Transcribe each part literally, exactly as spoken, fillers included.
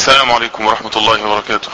السلام عليكم ورحمة الله وبركاته.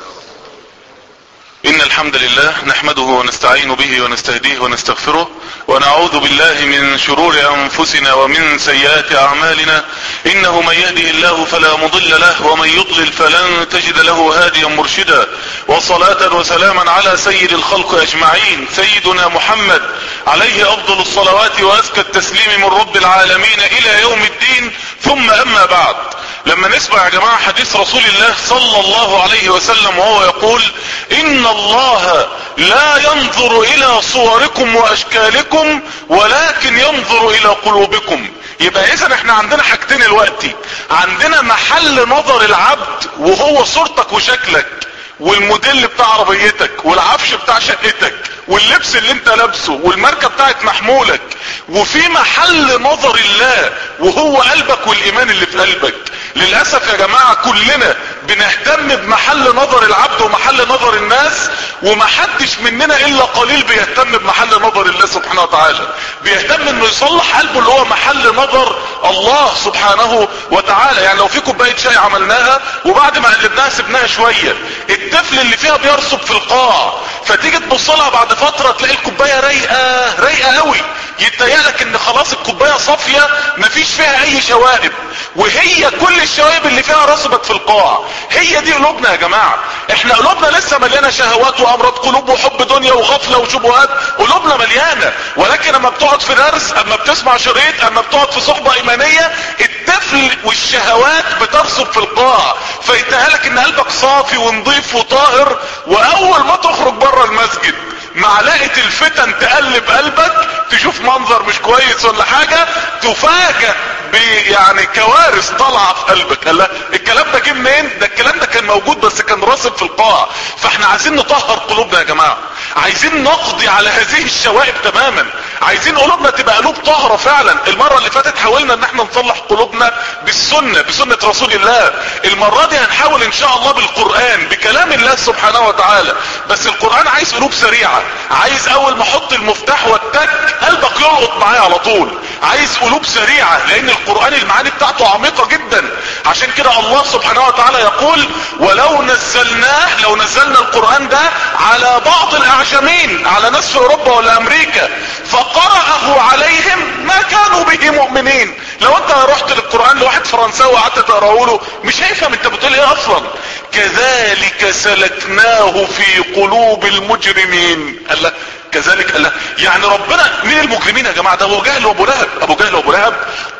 إن الحمد لله نحمده ونستعين به ونستهديه ونستغفره، ونعوذ بالله من شرور أنفسنا ومن سيئات أعمالنا. إنه من يهده الله فلا مضل له، ومن يضلل فلن تجد له هاديا مرشدا. وصلاة وسلاما على سيد الخلق أجمعين، سيدنا محمد عليه أفضل الصلوات وأزكى التسليم من رب العالمين إلى يوم الدين. ثم أما بعد، لما نسمع يا جماعة حديث رسول الله صلى الله عليه وسلم وهو يقول: إن الله لا ينظر إلى صوركم وأشكالكم ولكن ينظر إلى قلوبكم. يبقى إذن احنا عندنا حاجتين الوقتي، عندنا محل نظر العبد وهو صورتك وشكلك والموديل بتاع عربيتك والعفش بتاع شقتك واللبس اللي انت لابسه والماركة بتاعت محمولك، وفي محل نظر الله وهو قلبك والايمان اللي في قلبك. للأسف يا جماعة كلنا بنهتم بمحل نظر العبد ومحل نظر الناس، ومحدش مننا الا قليل بيهتم بمحل نظر الله سبحانه وتعالى. بيهتم انه يصلح قلبه اللي هو محل نظر الله سبحانه وتعالى. يعني لو في كوباية شاي عملناها وبعد ما قلبناها سبناها شوية، الطفل اللي فيها بيرسب في القاع، فتيجي تبص لها بعد فترة تلاقي الكوباية رايقة رايقة قوي، يتهيألك ان خلاص الكوباية صافية مفيش فيها اي شوائب، وهي كل الشوائب اللي فيها رسبت في القاع. هي دي قلوبنا يا جماعة. احنا قلوبنا لسه مليانة شهوات وامراض قلوب وحب دنيا وغفلة وشبهات، قلوبنا مليانة. ولكن اما بتقعد في درس، اما بتسمع شريط، اما بتقعد في صحبة ايمانية، الطفل والشهوات بترسب في القاع، فيتهيألك ان قلبك صافي ونظيف وطاهر، واول ما تخرج بره المسجد معلقة الفتن تقلب قلبك، تشوف منظر مش كويس ولا حاجة، تفاجأ يعني كوارث طالعة في قلبك. قال الكلام ده جه منين؟ ده الكلام ده كان موجود بس كان راسب في القاع. فاحنا عايزين نطهر قلوبنا يا جماعة، عايزين نقضي على هذه الشوائب تماما، عايزين قلوبنا تبقى قلوب طاهرة فعلا. المرة اللي فاتت حاولنا ان احنا نصلح قلوبنا بالسنة، بسنة رسول الله. المرة دي هنحاول ان شاء الله بالقرآن، بكلام الله سبحانه وتعالى. بس القرآن عايز قلوب سريعة، عايز اول ما احط المفتاح والتك قلبك يلقط معايا على طول. عايز قلوب سريعة، لان القرآن المعاني بتاعته عميقة جدا. عشان كده الله سبحانه وتعالى يقول: ولو نزلناه، لو نزلنا القرآن ده على بعض الاعجمين، على ناس في اوروبا ولا امريكا، فقرأه عليهم ما كانوا به مؤمنين. لو انت رحت للقرآن لواحد فرنساوي وقعدت تقراه له مش هيفهم انت بتقول ايه اصلا. كذلك سلكناه في قلوب المجرمين. قال لا كذلك، قال لا يعني ربنا مين المجرمين يا جماعة؟ ده ابو جهل وابو لهب. ابو جهل وابو لهب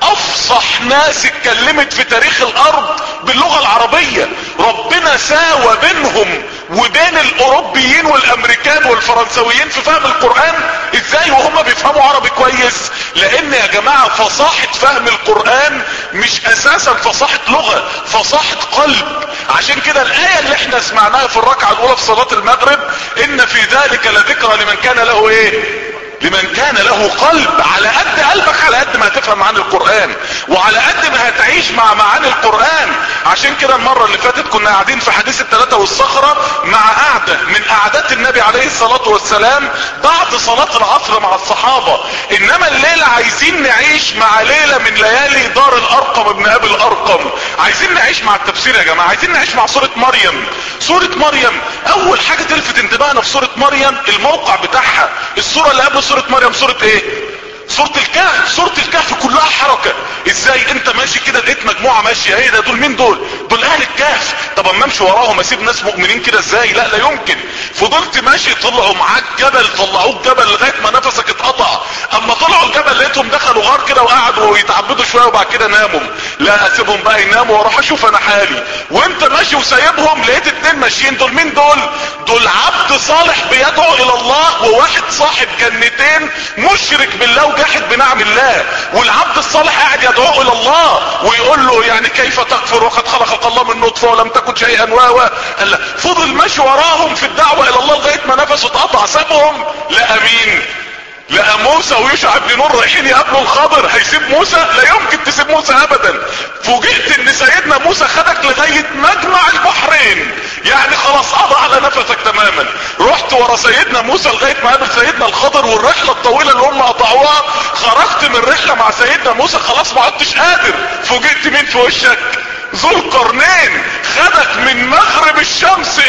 افصح ناس اتكلمت في تاريخ الارض باللغة العربية. ربنا ساوى بينهم وبين الاوروبيين والامريكان والفرنسويين في فهم القرآن. ازاي وهم بيفهموا عربي كويس؟ لان يا جماعة فصاحة فهم القرآن مش اساسا فصاحة لغة، فصاحة قلب. عشان كده الاية اللي احنا سمعناها في الركعة الاولى في صلاة المغرب: ان في ذلك لذكرى لمن كان له ايه؟ لمن كان له قلب. على قد قلبك على قد ما هتفهم معاني القرآن، وعلى قد ما هتعيش مع معاني القرآن. عشان كده المرة اللي فاتت كنا قاعدين في حديث الثلاثة والصخرة مع قعدة من قعدات النبي عليه الصلاة والسلام بعد صلاة العصر مع الصحابة. انما الليلة عايزين نعيش مع ليلة من ليالي دار الارقم ابن ابي الارقم. عايزين نعيش مع التفسير يا جماعة، عايزين نعيش مع سورة مريم. سورة مريم اول حاجة تلفت انتباهنا في سورة مريم الموقع بتاعها. السورة اللي قبل سورة مريم سورة ايه؟ سورة الكهف. سورة الكهف كلها حركة. ازاي انت ماشي كده لقيت مجموعة ماشية، ايه ده؟ دول مين دول؟ دول اهل الكهف. طب اما امشي وراهم اسيب ناس مؤمنين كده ازاي؟ لا لا يمكن. فضلت ماشي، طلعوا معاك جبل، طلعوك جبل لغاية ما نفسك اتقطع. اما طلعوا الجبل لقيتهم دخلوا غار كده وقعدوا يتعبدوا شوية وبعد كده ناموا. لا اسيبهم بقى يناموا واروح اشوف انا حالي. وانت ماشي وسايبهم لقيت اتنين ماشيين. دول مين دول؟ دول عبد صالح بيدعو الى الله، وواحد صاحب جنتين مشرك بالله وجاحد بنعم الله. والعبد الصالح قاعد يدعو الى الله ويقول له يعني كيف تكفر وقد خلقك الله من نطفة ولم تكن شيئا و فضل ماشي وراهم في الدعوة الى الله لغاية ما نفسه اتقطع. سابهم. لا امين. لقى موسى ويوشع بن نون رايحين يقابلوا الخضر. هيسيب موسى؟ لا يمكن تسيب موسى ابدا. فوجئت ان سيدنا موسى خدك لغاية مجمع البحرين، يعني خلاص قضى على نفسك تماما. رحت ورا سيدنا موسى لغاية ما قابل سيدنا الخضر، والرحلة الطويلة اللي هم قطعوها خرجت من الرحلة مع سيدنا موسى خلاص ما عدتش قادر. فوجئت مين في وشك؟ ذو القرنين. خد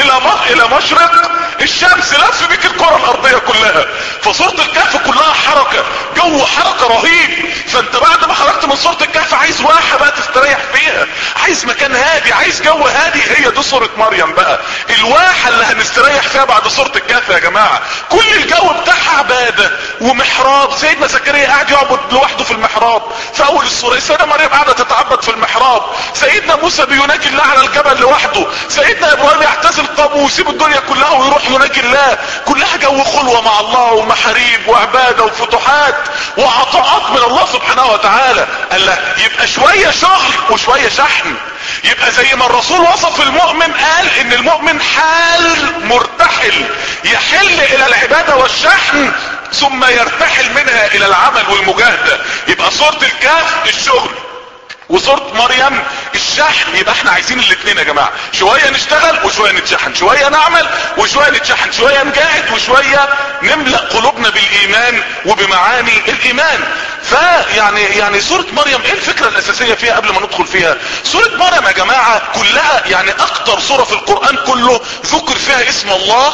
الى الى مشرق الشمس، لف بك الكرة الارضية كلها. فسورة الكهف كلها حركة، جو حركة رهيب. فانت بعد ما خرجت من سورة الكهف عايز واحة بقى تستريح فيها، عايز مكان هادي، عايز جو هادي، هي دي سورة مريم بقى، الواحة اللي هنستريح فيها بعد سورة الكهف يا جماعة. كل الجو بتاعها عبادة ومحراب، سيدنا زكريا قاعد يعبد لوحده في المحراب في اول السورة، سيدنا مريم قاعدة تتعبد في المحراب، سيدنا موسى بيناجي الله على الجبل لوحده، سيدنا ابراهيم يعتزل قومه ويسيب الدنيا كلها ويروح يناجي الله. كلها جو خلوة مع الله ومحاريب وعبادة وفتوحات وعطاءات من الله سبحانه وتعالى. قال له يبقى شوية شغل وشوية شحن. يبقى زي ما الرسول وصف المؤمن قال ان المؤمن حال مرتحل، يحل الى العبادة والشحن ثم يرتحل منها الى العمل والمجاهدة. يبقى سورة الكهف الشغل وسورة مريم الشحن. يبقى احنا عايزين الاثنين يا جماعة، شوية نشتغل وشوية نتشحن، شوية نعمل وشوية نتشحن، شوية نجاهد وشوية نملأ قلوبنا بالايمان وبمعاني الايمان. فيعني يعني سورة مريم ايه الفكرة الاساسية فيها قبل ما ندخل فيها؟ سورة مريم يا جماعة كلها يعني اكتر سورة في القرآن كله ذكر فيها اسم الله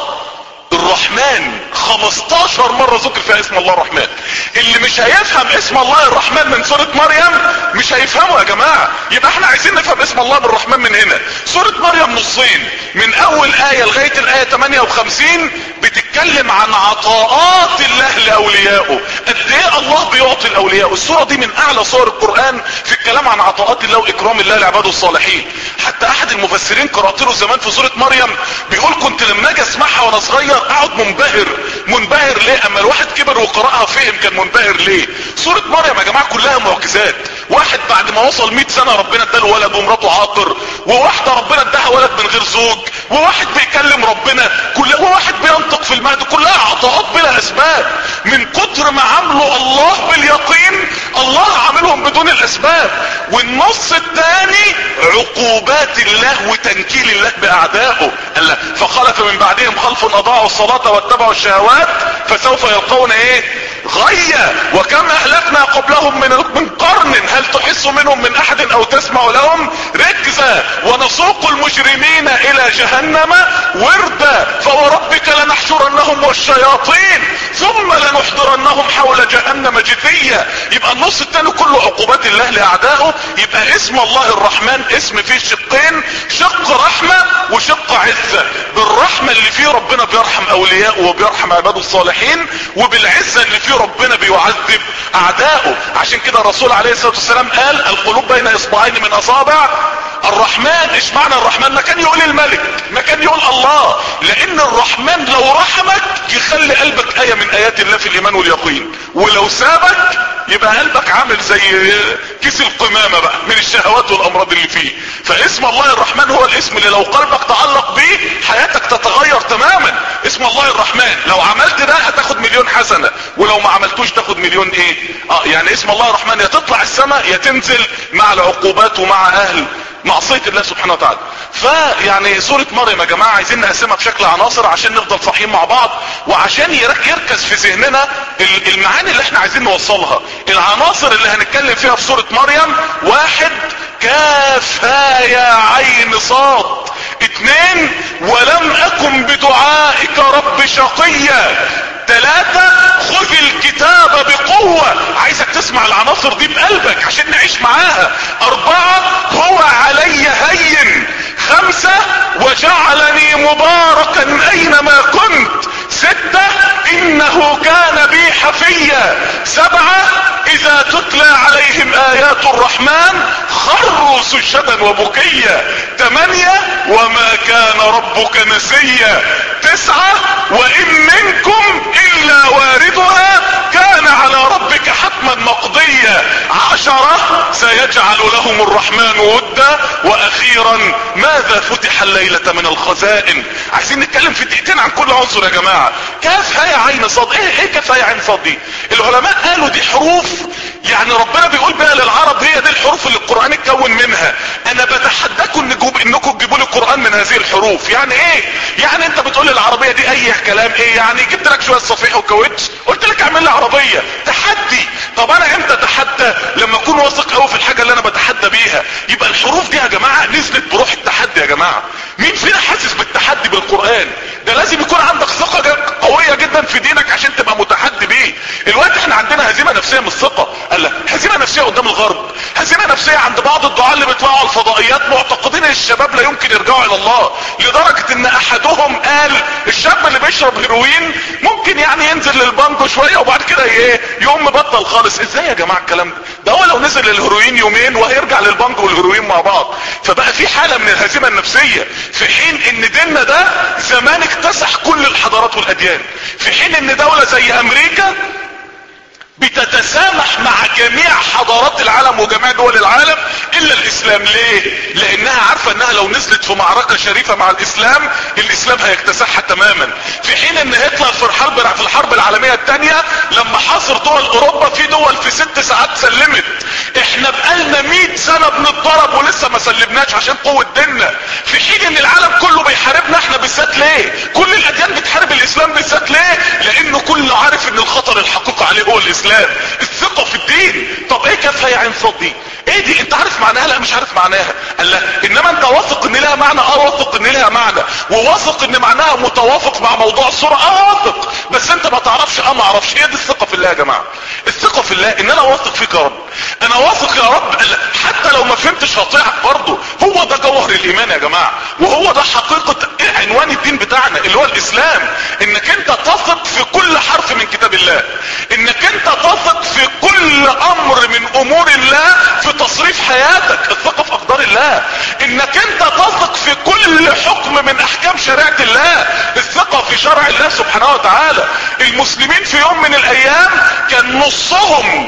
الرحمن، خمستاشر مرة ذكر فيها اسم الله الرحمن. اللي مش هيفهم اسم الله الرحمن من سورة مريم مش هيفهمه يا جماعة. يبقى احنا عايزين نفهم اسم الله بالرحمن من هنا. سورة مريم نصين، من اول آية لغاية الآية ثمانية وخمسين بتتكلم عن عطاءات الله لأوليائه، قد ايه الله بيعطي الأولياء. السورة دي من اعلى سور القرآن في الكلام عن عطاءات الله واكرام الله لعباده الصالحين. حتى احد المفسرين قرأت له زمان في سورة مريم بيقول كنت لما اجي اسمعها وانا صغير اقعد منبهر. منبهر ليه؟ اما الواحد كبر وقرأها فهم كان منبهر ليه. سورة مريم يا جماعة كلها معجزات. واحد بعد ما وصل مئة سنة ربنا اداله ولد ومراته عاقر، وواحدة ربنا اداها ولد من غير زوج، وواحد بيكلم ربنا كل، وواحد بينطق في المهد. كلها عطاءات بلا اسباب. من كتر ما عملوا الله باليقين الله عاملهم بدون الاسباب. والنص الثاني عقوبات الله وتنكيل الله باعدائه. قال فخلف من بعدهم خلف اضاعوا الصلاة واتبعوا الشهوات فسوف يلقون ايه؟ غيا. وكم اهلكنا قبلهم من من قرن هل تحس منهم من احد او تسمع لهم ركزا ونسوق المجرمين الى جهنم وردا فوربك لنحشرنهم والشياطين ثم لنحضرنهم حول جهنم جثيا. يبقى النص الثاني كله عقوبات الله لاعدائه. يبقى اسم الله الرحمن اسم فيه شقين، شق رحمة وشق عزة. بالرحمة اللي فيه ربنا بيرحم اولياءه وبيرحم عباده الصالحين، وبالعزة اللي فيه ربنا بيعذب اعدائه. عشان كده الرسول عليه الصلاة والسلام قال القلوب بين اصبعين من اصابع الرحمن. ايش معنى الرحمن؟ ما كان يقول الملك، ما كان يقول الله، لان الرحمن لو رحمك يخلي قلبك اية من ايات الله في الايمان واليقين، ولو سابك يبقى قلبك عامل زي كيس القمامة بقى من الشهوات والامراض اللي فيه. فاسم الله الرحمن هو الاسم اللي لو قلبك تعلق بيه حياتك تتغير تماما. اسم الله الرحمن لو عملت ده هتاخد مليون حسنة، ولو ما عملتوش تاخد مليون ايه. اه يعني اسم الله الرحمن يا تطلع السماء يا تنزل مع العقوبات ومع اهل معصية الله سبحانه وتعالى. فيعني سورة مريم يا جماعة عايزين نقسمها بشكل عناصر عشان نفضل صاحيين مع بعض، وعشان يركز في ذهننا المعاني اللي احنا عايزين نوصلها. العناصر اللي هنتكلم فيها في سورة مريم: واحد كاف ها يا عين صاد. اتنين ولم اكن بدعائك رب شقيا. ثلاثة خذ الكتاب بقوة. عايزك تسمع العناصر دي بقلبك عشان نعيش معاها. اربعة هو علي هين. خمسة وجعلني مباركا اينما كنت. ستة انه كان بي حفيا. سبعة اذا تتلى عليهم ايات الرحمن خروا سجدا وبكيا. ثمانية وما كان ربك نسيا. تسعة وان منكم الا واردها كان على ربك حتما مقضيا. عشرة سيجعل لهم الرحمن ودا. واخيرا ماذا فتح الليلة من الخزائن. عايزين نتكلم في دقيقتين عن كل عنصر يا جماعة. كاف ها يا عين صاد. ايه ايه كاف ها يا عين صاد دي؟ العلماء قالوا دي حروف يعني ربنا بيقول بها للعرب هي دي الحروف اللي القرآن اتكون منها. انا بتحداكم انكم تجيبوا لي القرآن من من هذه الحروف. يعني ايه؟ يعني انت بتقول لي العربية دي اي كلام. ايه يعني؟ جبت لك شوية صفيح وكاوتش قلت لك اعمل لي عربية. تحدي. طب انا امتى اتحدى؟ لما اكون واثق قوي في الحاجة اللي انا بتحدى بيها. يبقى الحروف دي يا جماعة نزلت بروح التحدي. يا جماعة مين فينا حاسس بالتحدي بالقرآن؟ ده لازم يكون عندك ثقة قوية جدا في دينك عشان تبقى متحدي بيه. الوقت احنا عندنا هزيمة نفسية من الثقة. قال لك هزيمة نفسية قدام الغرب، هزيمة نفسية عند بعض الدعاة اللي بيطلعوا على الفضائيات معتقدين ان الشباب لا يمكن يرجعوا الى الله، لدرجة ان احدهم قال الشاب اللي بيشرب هيروين ممكن يعني ينزل للبانجو شوية وبعد كده ايه يقوم مبطل خالص. ازاي يا جماعة الكلام ده؟ ده هو لو نزل للهيروين يومين وهيرجع للبانجو والهيروين مع بعض. فبقى في حالة من الهزيمة النفسية، في حين ان ديننا ده زمان اكتسح كل الحضارات والاديان، في حين ان دولة زي امريكا بتتسامح مع جميع حضارات العالم وجميع دول العالم الا الاسلام. ليه؟ لانها عارفة انها لو نزلت في معركة شريفة مع الاسلام الاسلام هيكتسحها تماما. في حين ان هتلر في الحرب في الحرب العالمية الثانية لما حاصر دول اوروبا في دول في ست ساعات سلمت. احنا بقالنا مئة سنة بنتضرب ولسه ما سلمناش عشان قوة ديننا، في حين ان العالم كله بيحاربنا احنا بالذات. ليه؟ كل الاديان بتحارب الاسلام بالذات. ليه؟ لانه كله عارف ان الخطر الحقيقي عليه هو الاسلام. الثقة في الدين. طب ايه كافها يا عين صوت دي؟ ايه دي؟ انت عارف معناها؟ لا مش عارف معناها. قال لا انما انت واثق ان لها معنى. اه واثق ان لها معنى، وواثق ان معناها متوافق مع موضوع الصورة. اه واثق، بس انت ما تعرفش. اه ما اعرفش. هي دي الثقة في الله يا جماعة. الثقة في الله ان انا واثق فيك يا رب، انا واثق يا رب حتى لو ما فهمتش هطيعك برضه. هو ده جوهر الايمان يا جماعة، وهو ده حقيقة عنوان الدين بتاعنا اللي هو الاسلام. انك انت تثق في كل حرف من كتاب الله، انك انت تثق في كل امر من امور الله في تصريف حياتك. الثقة في اقدار الله. انك انت تثق في كل حكم من احكام شريعة الله. الثقة في شرع الله سبحانه وتعالى. المسلمين في يوم من الايام كان نصهم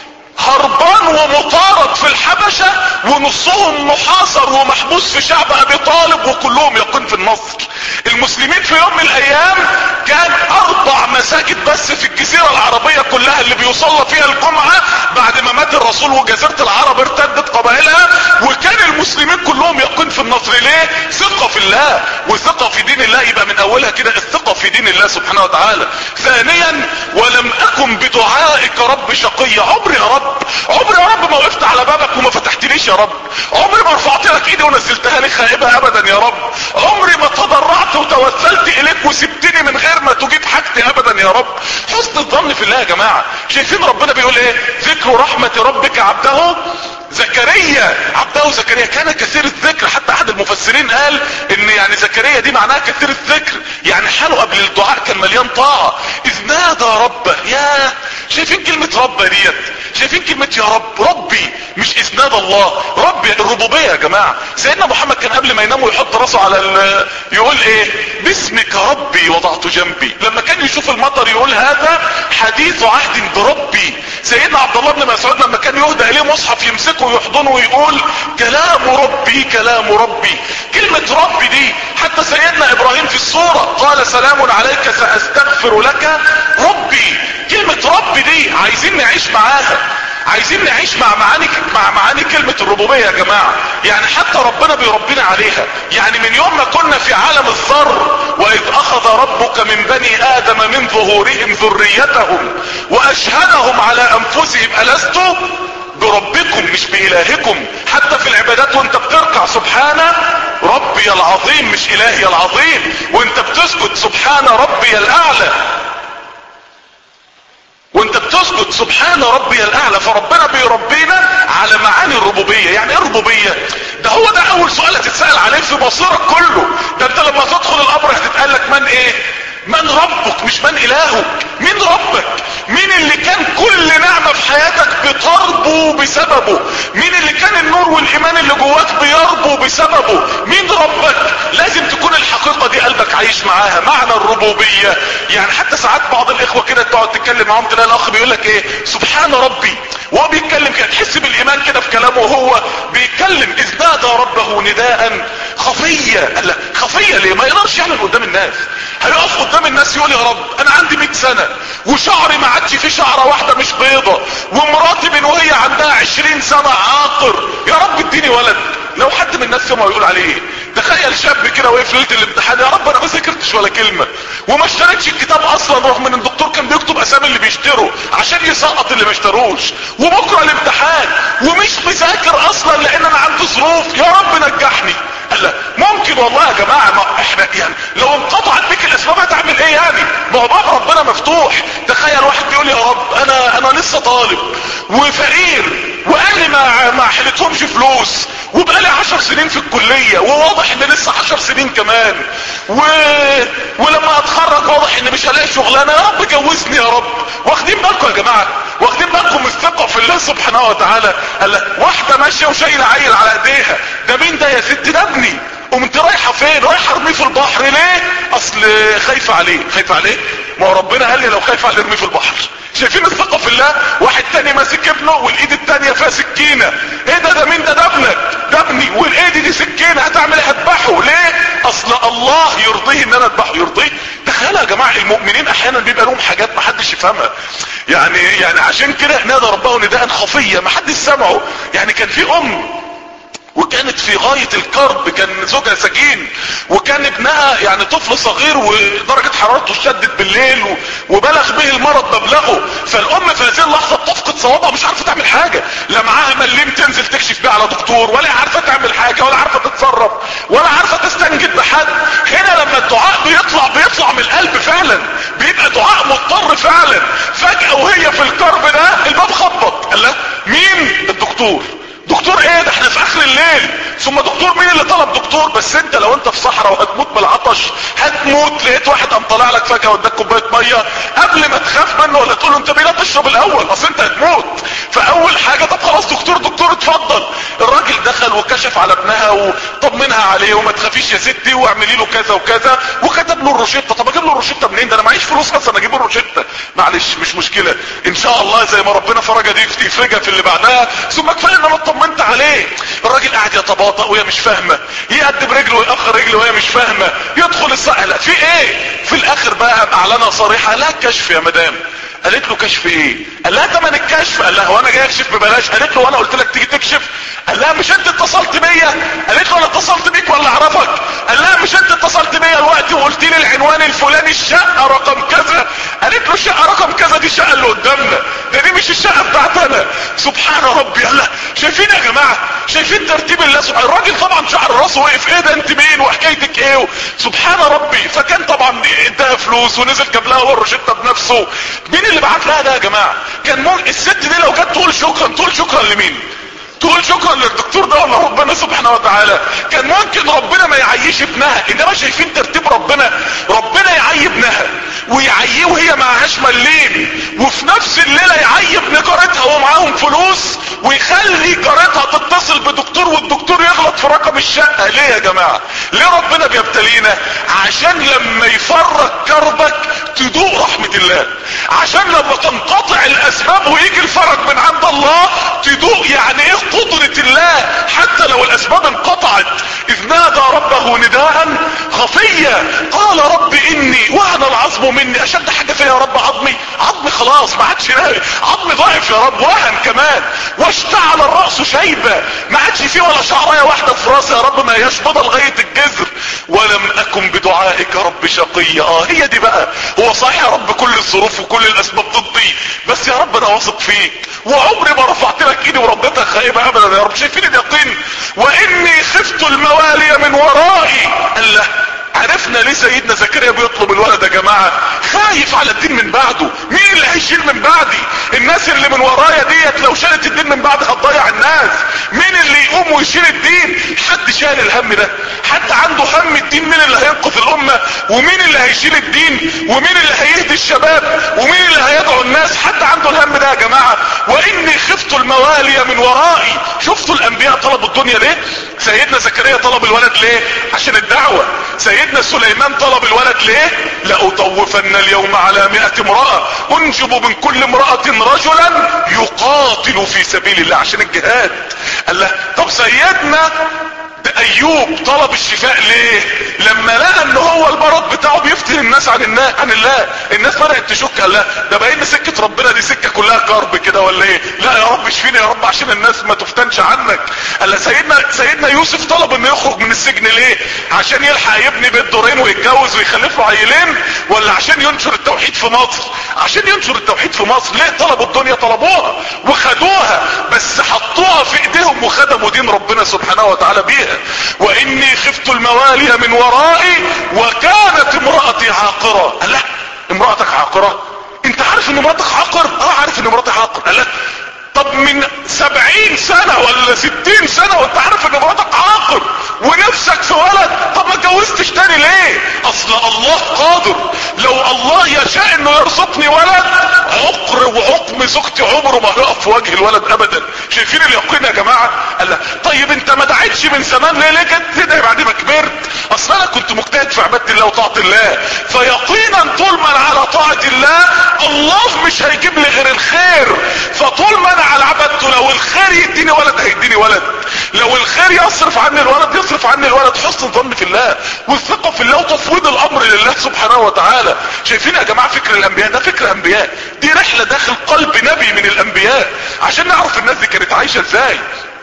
هربان ومطارد في الحبشة ونصهم محاصر ومحبوس في شعب ابي طالب وكلهم يقين في النصر. المسلمين في يوم من الايام كان اربع مساجد بس في الجزيرة العربية كلها اللي بيصلى فيها الجمعة بعد ما مات الرسول وجزيرة العرب ارتدت قبائلها، وكان المسلمين كلهم يقين في النصر. ليه؟ ثقة في الله وثقة في دين الله. يبقى من اولها كده الثقة في دين الله سبحانه وتعالى. ثانيا ولم اكن بدعائك رب شقي. عمري يا رب عمري يا رب ما وقفت على بابك وما فتحتليش يا رب. عمري ما رفعت لك ايدي ونزلتها لي خائبة ابدا يا رب. عمري ما تضرعت وتوسلت اليك وسبتني من غير ما تجيب حاجتي ابدا يا رب. حسن الظن في الله يا جماعة. شايفين ربنا بيقول ايه؟ ذكر رحمة ربك عبده زكريا. عبده زكريا كان كثير الذكر. حتى احد المفسرين قال ان يعني زكريا دي معناها كثير الذكر، يعني حاله قبل الدعاء كان مليان طاعة. اذ نادى ربه. يا شايفين كلمة رب ديت؟ شايفين كلمة يا رب؟ ربي مش اسناد الله. ربي الربوبية يا جماعة. سيدنا محمد كان قبل ما ينام ويحط راسه على ال يقول ايه؟ باسمك ربي وضعت جنبي. لما كان يشوف المطر يقول هذا حديث عهد بربي. سيدنا عبد الله بن مسعود لما كان يهدى اليه مصحف يمسكه ويحضنه ويقول كلام ربي كلام ربي. كلمة ربي دي حتى سيدنا ابراهيم في السورة قال سلام عليك سأستغفر لك ربي. كلمة ربي دي عايزين نعيش معاها، عايزين نعيش مع معاني مع معاني كلمة الربوبية يا جماعة. يعني حتى ربنا بيربينا عليها. يعني من يوم ما كنا في عالم الذر واذ اخذ ربك من بني ادم من ظهورهم ذريتهم واشهدهم على انفسهم الست بربكم مش بإلهكم. حتى في العبادات وانت بتركع سبحان ربي العظيم مش الهي العظيم، وانت بتسجد سبحان ربي الاعلى، وانت بتسجد سبحان ربي الاعلى. فربنا بيربينا على معاني الربوبية. يعني ايه الربوبية؟ ده هو ده اول سؤال هتتسأل عليه في مصيرك كله. ده انت لما تدخل القبر هتتقال لك من ايه؟ من ربك مش من الهك. مين ربك؟ مين اللي كان كل نعمة في حياتك بتربو بسببه؟ مين اللي كان النور والايمان اللي جواك بيربو بسببه؟ مين ربك؟ لازم تكون الحقيقة دي قلبك عايش معاها. معنى الربوبية يعني حتى ساعات بعض الاخوة كده تقعد تتكلم معاهم تلاقي الاخ بيقول لك ايه؟ سبحان ربي، وهو بيتكلم كده تحس بالايمان كده في كلامه وهو بيتكلم. اذ نادى ربه نداء خفية. قال لا خفية ليه؟ ما يقدرش يعلن قدام الناس. هيقف قدام الناس يقول يا رب انا عندي مئة سنة وشعري ما عادش فيه شعرة واحدة مش بيضة، ومراتي من وهي عندها عشرين سنة عاقر، يا رب اديني ولد. لو حد من الناس سمعه يقول عليه ايه؟ تخيل شاب كده وقف ليله الامتحان يا رب انا ما ذاكرتش ولا كلمه وما اشتريتش الكتاب اصلا، رغم ان الدكتور كان بيكتب اسامي اللي بيشتروا عشان يسقط اللي ما اشتروش، وبكره الامتحان ومش مذاكر اصلا لان انا عندي ظروف، يا رب نجحني. لا ممكن والله يا جماعه، ما احنا يعني لو انقطعت بك الاسباب هتعمل ايه يعني؟ ما هو باب ربنا مفتوح. تخيل واحد بيقول يا رب انا انا لسه طالب وفقير واهلي ما ما حلتهمش فلوس وبقالي عشر سنين في الكليه وواضح ان لسه عشر سنين كمان و... ولما اتخرج واضح ان مش هلاقي شغلانه، يا رب جوزني يا رب. واخدين بالكم يا جماعه؟ واخدين بالكم الثقه في الله سبحانه وتعالى؟ قال واحده ماشيه وشايله عيل على ايديها، ده مين ده يا ست؟ ده ابني. وانت رايحه فين؟ رايحه ارميه في البحر. ليه؟ اصل خايفه عليه. خايفه عليه؟ ما هو ربنا قال لي لو خايفه عليه ارميه في البحر. شايفين الثقه في الله؟ واحد تاني ماسك ابنه والايد التانيه فيها سكينه. ايه ده؟ ده مين ده؟ ده ابنك، ده ابني، والايد دي سكينه، هتعمل ايه؟ هتذبحه. ليه؟ اصل الله يرضيه ان انا اذبحه. يرضيه؟ تخيلوا يا جماعه المؤمنين احيانا بيبقى لهم حاجات محدش يفهمها، يعني يعني عشان كده نادى ربه نداء خفيا محدش سمعه. يعني كان في ام وكانت في غاية الكرب، كان زوجها سجين وكان ابنها يعني طفل صغير ودرجة حرارته اشتدت بالليل وبلغ به المرض مبلغه. فالام في هذه اللحظة بتفقد صوابها، مش عارفة تعمل حاجة، لا معاها مليم تنزل تكشف بيه على دكتور، ولا عارفة تعمل حاجة، ولا عارفة تتصرف، ولا عارفة تستنجد بحد. هنا لما الدعاء بيطلع بيطلع من القلب فعلا، بيبقى دعاء مضطر فعلا. فجأة وهي في الكرب ده الباب خبط. قال لها مين؟ الدكتور. دكتور ايه؟ ده احنا في اخر الليل. ثم دكتور مين اللي طلب دكتور؟ بس انت لو انت في صحراء وهتموت بالعطش هتموت، لقيت واحد قام طالع لك فجأة واداك كوبايه ميه، قبل ما تخاف منه ولا تقول له انت بيه لا تشرب الاول، اصل انت هتموت. فاول حاجه طب خلاص دكتور دكتور اتفضل. الراجل دخل وكشف على ابنها وطمنها عليه وما تخافيش يا ستي واعملي له كذا وكذا وكتب له الروشته. طب اجيب له الروشته منين؟ ده انا معيش فلوس اصلا اجيب له الروشته. معلش مش مشكله ان شاء الله زي ما ربنا فرجها دي يفرجها في اللي بعدها. ثم كفايه ان انا اطمنت عليه. الراجل قاعد يتباطأ وهي مش فاهمه، يقدم رجله ويأخر رجله وهي مش فاهمه، يدخل الساحل في ايه؟ في الاخر بقى اعلنها صريحه لا كشف يا مدام. قالت له كشف ايه؟ قال لها تمن الكشف. قال لها وانا جاي اكشف ببلاش؟ قالت له وانا قلت لك تيجي تكشف؟ قال لها مش انت اتصلت بيا؟ قالت له انا اتصلت بيك ولا اعرفك؟ قال لها مش انت اتصلت بيا الوقت وقلت لي العنوان الفلاني الشقه رقم كذا؟ قالت له الشقه رقم كذا دي الشقه اللي قدامنا، ده دي مش الشقه بتاعتنا. سبحان ربي. الله، شايفين يا جماعه؟ شايفين ترتيب الله سبحانه؟ الراجل طبعا شعر راسه وقف، ايه ده انت مين وحكايتك ايه؟ سبحان ربي. فكان طبعا اداها فلوس ونزل جاب لها هو الروشته بنفسه. مين اللي بعت لها ده يا جماعه؟ كان ممكن الست دي لو جت تقول شكرا، تقول شكرا لمين؟ تقول شكرا للدكتور ده ولا ربنا سبحانه وتعالى؟ كان ممكن ربنا ما يعيش ابنها، انما شايفين ترتيب ربنا؟ ربنا يعي ابنها ويعيه وهي معهاش مليم، وفي نفس الليله يعي ابن جارتها ومعاهم فلوس، ويخلي جارتها تتصل بدكتور والدكتور يغلط في رقم الشقه. ليه يا جماعه؟ ليه ربنا بيبتلينا؟ عشان لما يفرج كربك تدوق رحمه الله، عشان لما تنقطع الاسباب ويجي الفرج من عند الله تدوق يعني ايه قدرة الله حتى لو الاسباب انقطعت. اذ نادى ربه نداء خفيا قال رب اني وهن العظم مني. اشد حاجة فيها يا رب عظمي، عظمي خلاص ما عادش لاقي، عظمي ضعف يا رب، وهن كمان، واشتعل الرأس شيبة، ما عادش فيه ولا شعرية واحدة في راسي يا رب، ما هياش بضل لغاية الجذر، ولم اكن بدعائك رب شقيا. اه هي دي بقى. هو صحيح يا رب كل الظروف وكل الاسباب ضدي، بس يا رب انا واثق فيك وعمري ما رفعت لك ايدي وردتها خائبة ابدا يا رب. شايفين اليقين؟ واني خفت الموالي من ورائي. الله، عرفنا ليه سيدنا زكريا بيطلب الولد يا جماعة؟ خايف على الدين من بعده. مين اللي هيشيل من بعدي؟ الناس اللي من ورايا ديت لو شالت الدين من بعد هتضيع الناس. مين اللي يقوم ويشيل الدين؟ حد شال الهم ده؟ حد عنده هم الدين؟ مين اللي هينقذ الامة؟ ومين اللي هيشيل الدين؟ ومين اللي هيهدي الشباب؟ ومين اللي هيدعو الناس؟ حد عنده الهم ده يا جماعة؟ واني خفت الموالي من ورائي. شفتوا الانبياء طلبوا الدنيا ليه؟ سيدنا زكريا طلب الولد ليه؟ عشان الدعوة. سيدنا سليمان طلب الولد ليه؟ لأطوفن اليوم على مئة امرأة انجب من كل امرأة رجلا يقاتل في سبيل الله، عشان الجهاد. قال له طب سيدنا ده ايوب طلب الشفاء ليه؟ لما لقى ان هو هو المرض بتاعه بيفتن الناس عن الناس عن الله. الناس بدأت تشك، قال لا ده باين سكة ربنا دي سكة كلها كرب كده ولا ايه؟ لا يا رب اشفيني يا رب عشان الناس ما تفتنش عنك. قال لا سيدنا سيدنا يوسف طلب انه يخرج من السجن ليه؟ عشان يلحق يبني بيت دورين ويتجوز ويخلف له عيلين، ولا عشان ينشر التوحيد في مصر؟ عشان ينشر التوحيد في مصر. ليه طلبوا الدنيا؟ طلبوها وخدوها، بس حطوها في ايديهم وخدموا دين ربنا سبحانه وتعالى بيها. واني خفت الموالي من ورائي وكانت امرأتي عاقرة. قال لا امرأتك عاقرة؟ انت عارف ان مراتك عاقر؟ اه عارف ان مراتك عاقر. قال لا طب من سبعين سنة ولا ستين سنة وانت عارف ان مراتك عاقر ونفسك في ولد، طب ما اتجوزتش تاني ليه؟ اصل الله قادر، لو الله يشاء انه يرزقني ولد عقر وعقم زوجتي عمره ما هيقف في وجه الولد ابدا. شايفين اليقين يا جماعة؟ قال لا طيب انت ما دعيتش من زمان ليه؟ ليه كنت تدعي بعد ما كبرت؟ اصل انا كنت مجتهد في عبادة الله وطاعة الله، فيقينا طول ما انا على طاعة الله الله مش هيجيب لي غير الخير. فطول ما انا على عبادته لو الخير يديني ولد هيديني ولد، لو الخير يصرف عني الولد يصرف عني الولد. حسن الظن في الله والثقة في الله وتفويض الامر لله سبحانه وتعالى. شايفين يا جماعة فكر الانبياء ده فكر انبياء، دي رحلة داخل قلب نبي من الانبياء عشان نعرف الناس دي كانت عايشة ازاي.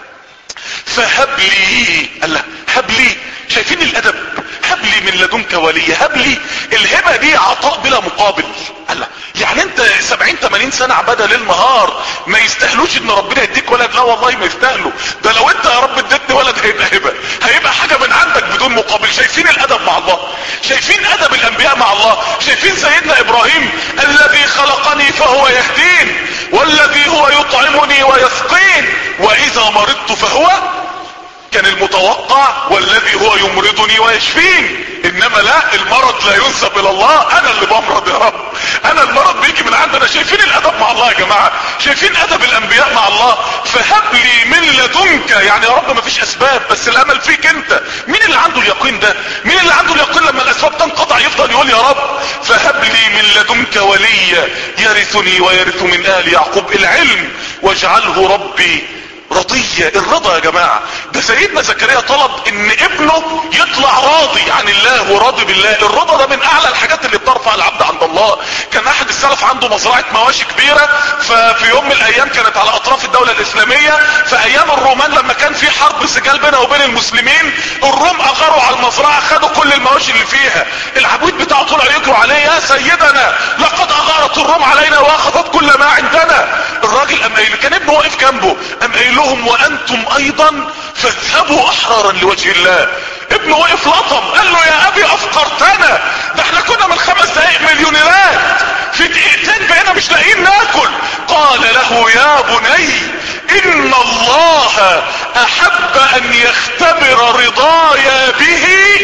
فهب لي، الله هب لي، شايفين الادب؟ هب لي من لدنك ولي. هب لي الهبة دي عطاء بلا مقابل. الله يعني انت سبعين تمانين سنة عبادة ليل نهار ما يستاهلوش ان ربنا يديك ولد؟ لا والله ما يستاهلوا. ده لو انت يا رب اديتني ولد هيبقى هبة، هيبقى حاجة من عندك بدون مقابل. شايفين الادب مع الله؟ شايفين ادب الانبياء مع الله؟ شايفين سيدنا ابراهيم الذي خلقني فهو يهدين والذي هو يطعمني ويسقين واذا مرضت فهو، كان المتوقع والذي هو يمرضني ويشفين، انما لا المرض لا ينسب الى الله، انا اللي بمرض يا رب، انا المرض بيجي من عندنا. شايفين الادب مع الله يا جماعة؟ شايفين ادب الانبياء مع الله؟ فهب لي من لدنك، يعني يا رب ما فيش اسباب بس الامل فيك انت. مين اللي عنده اليقين ده؟ مين اللي عنده اليقين لما الاسباب تنقطع يفضل يقول يا رب فهب لي من لدنك وليا يرثني ويرث من آل يعقوب العلم واجعله ربي رضية. الرضا يا جماعة ده سيدنا زكريا طلب ان ابنه يطلع راضي عن الله وراضي بالله. الرضا ده من اعلى الحاجات اللي بترفع العبد عند الله. كان احد السلف عنده مزرعة مواشي كبيرة، ففي يوم من الايام كانت على اطراف الدولة الاسلامية في ايام الرومان لما كان في حرب سجال بينها وبين المسلمين، الروم اغاروا على المزرعة خدوا كل المواشي اللي فيها. العبيد بتاعه طلع يجروا عليه يا سيدنا لقد اغارت الروم علينا واخذت كل ما عندنا. الراجل قام قايل، كان ابنه واقف جنبه، قام قايل لهم وانتم ايضا فاذهبوا احرارا لوجه الله. ابنه وقف لطم قال له يا ابي افقرتنا، ده احنا كنا من خمس دقائق مليونيرات في دقيقتين بقينا مش لاقيين ناكل. قال له يا بني ان الله احب ان يختبر رضايا به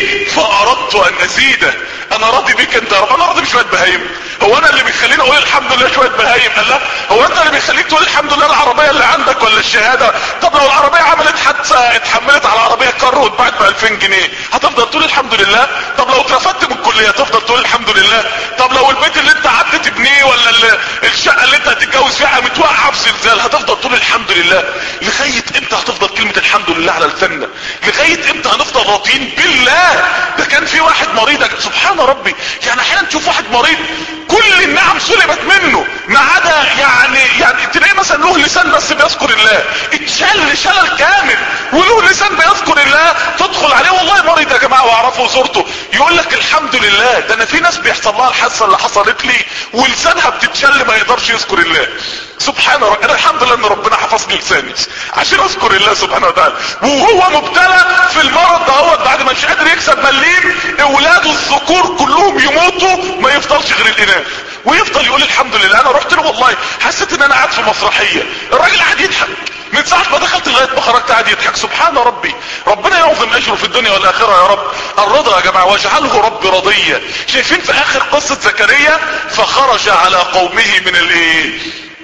فاردت ان ازيده. انا راضي بيك انت يا رب، انا راضي بشويه بهايم. هو انا اللي بيخليني اقول الحمد لله شويه بهايم؟ قال لا هو انت اللي بيخليك تقول الحمد لله العربيه اللي عندك ولا الشهاده؟ طب لو العربيه عملت حادثه اتحملت على عربيه كار واتباعت ب ألفين جنيه هتفضل تقول الحمد لله؟ طب لو اترفدت من الكليه تفضل تقول الحمد لله؟ طب لو البيت اللي انت قعدت تبنيه ولا الشقه اللي انت هتتجوز فيها متوقعه في زلزال هتفضل تقول الحمد لله؟ لغايه امتى هتفضل كلمه الحمد لله على لساننا؟ لغايه امتى هنفضل راضيين بالله؟ ده كان في واحد مريض سبحان ربي، يعني احيانا تشوف واحد مريض كل النعم سلبت منه ما عدا يعني يعني تلاقيه مثلا له لسان بس بيذكر الله، اتشل شلل كامل وله لسان بيذكر الله، تدخل عليه والله مريض يا جماعه واعرفه وزورته يقول لك الحمد لله. ده انا في ناس بيحصل لها الحادثه اللي حصلت لي ولسانها بتتشل ما يقدرش يذكر الله. سبحان الله، انا الحمد لله ان ربنا حفظني لساني عشان اذكر الله سبحانه وتعالى. وهو مبتلى في المرض ده بعد ما مش قادر يكسب مليم، اولاده الذكور كلهم يموتوا ما يفضلش غير الاناث ويفضل يقول الحمد لله. انا رحت له والله حسيت ان انا قاعد في مسرحيه، الراجل قاعد يضحك من ساعه ما دخلت لغايه ما خرجت قاعد يضحك. سبحان ربي، ربنا يعظم اجره في الدنيا والاخره يا رب. الرضا يا جماعه واجعله رب رضيا. شايفين في اخر قصه زكريا فخرج على قومه من الايه؟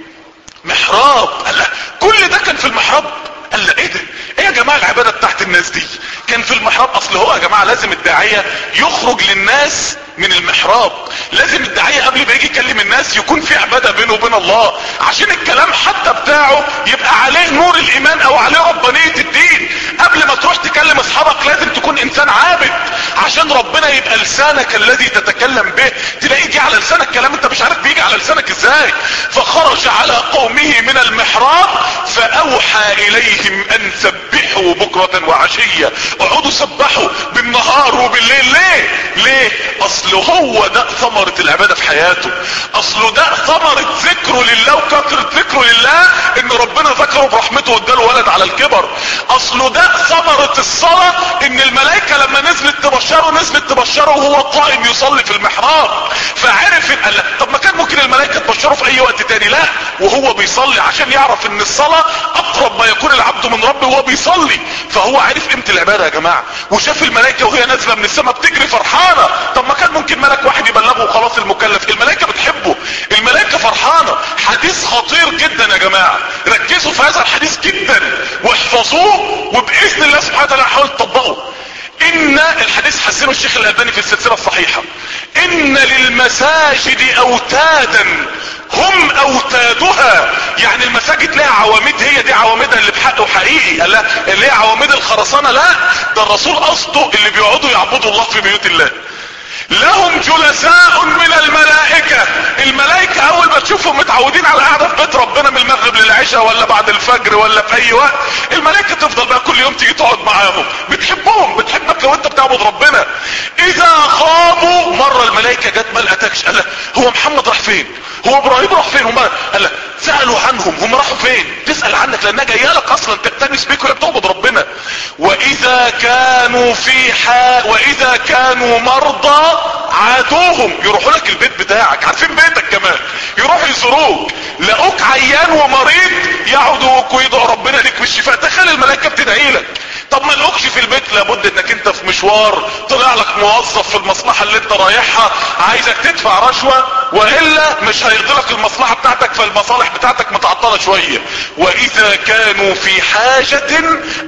محراب. قال لا كل ده كان في المحراب؟ قال لا ايه ده؟ ايه يا جماعه العباده بتاعت الناس دي كان في المحراب؟ اصل هو يا جماعه لازم الداعيه يخرج للناس من المحراب، لازم الداعيه قبل ما يجي يكلم الناس يكون في عباده بينه وبين الله عشان الكلام حتى بتاعه يبقى عليه نور الايمان او عليه ربانيه الدين. قبل ما تروح تكلم اصحابك لازم تكون انسان عابد عشان ربنا يبقى لسانك الذي تتكلم به. تلاقيه يجي على لسانك كلام انت مش عارف بيجي على لسانك ازاي. فخرج على قومه من المحراب فاوحى اليهم ان سبحوا بكرة وعشية. اقعدوا سبحوا بالنهار وبالليل. ليه ليه اصل هو ده ثمرة العبادة في حياته. اصله ده ثمرة ذكره لله وكثرة ذكره لله ان ربنا ذكره برحمته واداله ولد على الكبر. اصله ده ثمرة الصلاة ان الملائكة لما نزلت تبشره نزلت تبشره وهو قائم يصلي في المحراب. فعرف ان طب ما كان ممكن الملائكة تبشره في اي وقت تاني، لا وهو بيصلي عشان يعرف ان الصلاة اقرب ما يكون العبد من ربه وهو بيصلي. فهو عارف قيمة العبادة يا جماعة، وشاف الملائكة وهي نازلة من السماء بتجري فرحانة. طب ما كان ممكن ملك واحد يبلغه وخلاص المكلف. الملائكة بتحبه، الملائكة فرحانة. حديث خطير جدا يا جماعة، ركزوا في هذا الحديث جدا واحفظوه وباذن الله سبحانه وتعالى حاول تطبقه. ان الحديث حسنه الشيخ الالباني في السلسلة الصحيحة، ان للمساجد اوتادا هم اوتادها. يعني المساجد لها عواميد، هي دي عواميدها اللي بحق وحقيقي، لا اللي هي عواميد الخرسانة لا، ده الرسول قصده اللي بيقعدوا يعبدوا الله في بيوت الله. لهم جلساء من الملائكة. الملائكة اول ما تشوفهم متعودين على قعدة في بيت ربنا من المغرب للعشاء ولا بعد الفجر ولا في اي وقت، الملائكة تفضل بقى كل يوم تيجي تقعد معاهم. بتحبهم، بتحبك لو انت بتعبد ربنا. اذا خابوا، مرة الملائكة جت ما لقتكش، قال هو محمد راح فين، هو ابراهيم راح فين، هم قال سألوا عنهم هم راحوا فين، تسأل عنك لانها جايه لك اصلا تقتنس بيك وهي بتعبد ربنا. واذا كانوا في حال واذا كانوا مرضى عادوهم، يروحوا لك البيت بتاعك، عارفين بيتك كمان، يروحوا يزوروك، لقوك عيان ومريض يعودوك ويدعوا ربنا لك بالشفاء. تخيل الملائكة بتدعي لك. طب ما لقوكش في البيت، لابد انك انت في مشوار، طلع لك موظف في المصلحة اللي انت رايحها عايزك تدفع رشوة، والا مش هيقضي لك المصلحة بتاعتك، فالمصالح بتاعتك متعطلة شوية. واذا كانوا في حاجة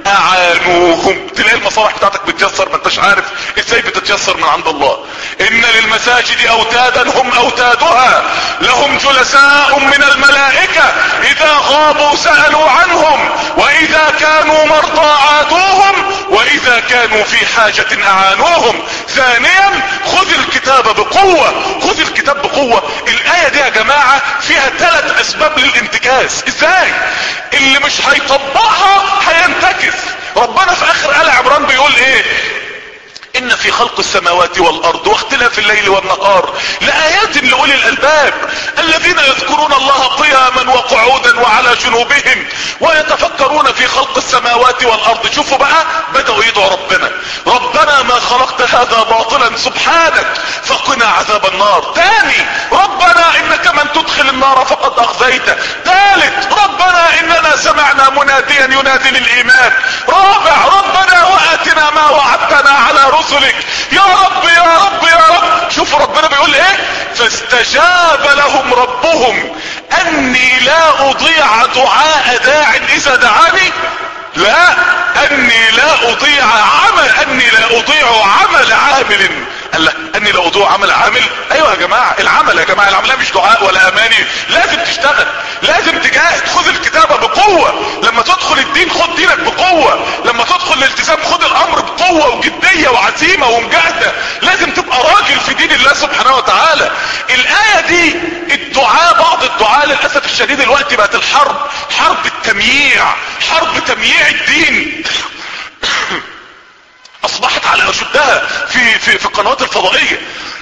اعانوهم، تلاقي المصالح بتاعتك بتيسر ما انتش عارف ازاي بتتيسر من عند الله. ان للمساجد اوتادا هم اوتادها، لهم جلساء من الملائكة اذا غابوا سألوا عنهم، واذا كانوا مرضى عادوهم، واذا كانوا في حاجة اعانوهم. ثانيا خذ الكتاب بقوة، خذ الكتاب بقوة. الاية دي يا جماعة فيها ثلاث اسباب للانتكاس. ازاي؟ اللي مش هيطبقها هينتكس. ربنا في اخر آل عمران بيقول ايه؟ ان في خلق السماوات والارض واختلاف الليل والنهار لآيات لأولي الالباب الذين يذكرون الله قياما وقعودا وعلى جنوبهم ويتفكرون في خلق السماوات والارض. شوفوا بقى بدأوا يدعوا ربنا، ربنا ما خلقت هذا باطلا سبحانك فقنا عذاب النار. تاني ربنا انك من تدخل النار فقد اخزيته. ثالث ربنا اننا سمعنا مناديا ينادي للايمان. رابع ربنا واتنا ما وعدتنا على رسلك. يا رب يا رب يا رب. شوفوا ربنا بيقول ايه؟ فاستجاب لهم ربهم اني لا اضيع دعاء داع اذا دعاني. لا، اني لا اضيع عمل اني لا اضيع عمل عامل. قال لا اني لا اضيع عمل عامل. ايوه يا جماعة العمل يا جماعة العمل مش دعاء ولا اماني، لازم تشتغل، لازم تجاهد. خذ الكتابة بقوة. لما تدخل الدين خذ دينك بقوة. لما تدخل الالتزام خذ الامر بقوة وجدية وعزيمة ومجاهدة. لازم تبقى راجل في دين الله سبحانه وتعالى. الاية دي الدعاء، بعض الدعاء للاسف الشديد الوقت بقت الحرب، حرب التمييع، حرب تمييع الدين اصبحت على اشدها في في في القنوات الفضائية.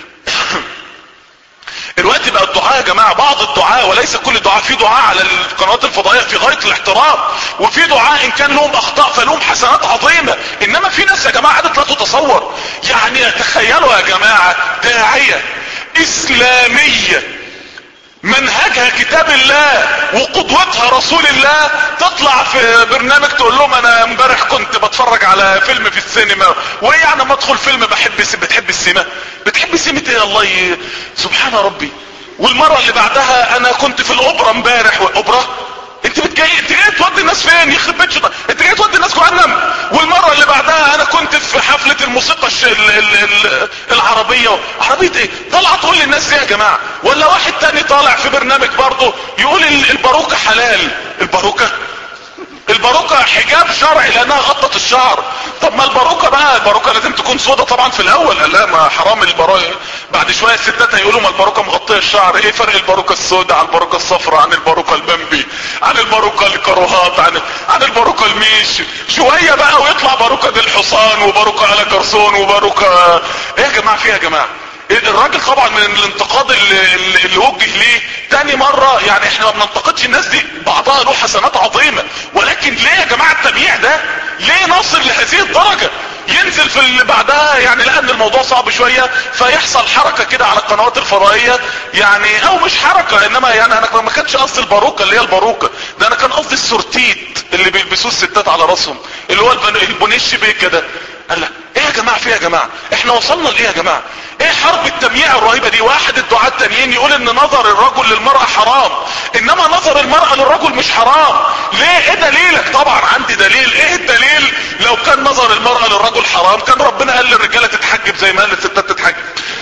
الوقت بقى الدعاء يا جماعة، بعض الدعاء وليس كل الدعاء، في دعاء على القنوات الفضائية في غاية الاحترام، وفي دعاء ان كان لهم اخطاء فلهم حسنات عظيمة. انما في ناس يا جماعة عادت لا تتصور. يعني تخيلوا يا جماعة داعية اسلامية منهجها كتاب الله وقدوتها رسول الله تطلع في برنامج تقول لهم انا امبارح كنت بتفرج على فيلم في السينما. وايه يعني ما ادخل فيلم بحب بتحب السينما؟ بتحب السينما ايه؟ الله ي... سبحان ربي. والمرة اللي بعدها انا كنت في الاوبرا امبارح. والاوبرا انت بتجي انت جاي تودي الناس فين؟ يخرب بيت شطر. انت جاي تودي الناس جهنم. والمرة اللي بعدها انا كنت في حفلة الموسيقى الش... ال... ال... ال... العربية. عربية ايه؟ طلع تقول للناس دي يا جماعة. ولا واحد تاني طالع في برنامج برضه يقول الباروكة حلال. الباروكة الباروكة حجاب شرعي لانها غطت الشعر. طب ما الباروكة بقى، الباروكة لازم تكون سودة طبعا في الاول، قال لا ما حرام الباروكة. بعد شوية الستات هيقولوا ما الباروكة مغطية الشعر. ايه فرق الباروكة السودة عن الباروكة الصفراء عن الباروكة البمبي عن الباروكة الكروهات عن عن الباروكة الميش؟ شوية بقى ويطلع باروكة دي الحصان وباروكة على كرسون وباروكة. ايه يا جماعة فيها يا جماعة؟ الراجل طبعا من الانتقاد اللي, اللي وجه ليه تاني مرة، يعني احنا ما بننتقدش الناس دي، بعضها له حسنات عظيمة، ولكن ليه يا جماعة التبييع ده؟ ليه نصل لهذه الدرجة؟ ينزل في اللي بعدها يعني لان الموضوع صعب شوية فيحصل حركة كده على القنوات الفضائية، يعني او مش حركة انما يعني انا ما كانش قصدي الباروكة اللي هي الباروكة ده، انا كان قصدي السورتيت اللي بيلبسوه الستات على راسهم اللي هو البونيش بيه كده. قال لا ايه يا جماعة فيها يا جماعة؟ احنا وصلنا لايه يا جماعة؟ ايه حرب التمييع الرهيبة دي؟ واحد الدعاة التانيين يقول ان نظر الرجل للمرأة حرام، انما نظر المرأة للرجل مش حرام. ليه؟ ايه دليلك؟ طبعا عندي دليل. ايه الدليل؟ لو كان نظر المرأة للرجل حرام كان ربنا قال للرجالة تتحجب زي ما قال للستات تتحجب.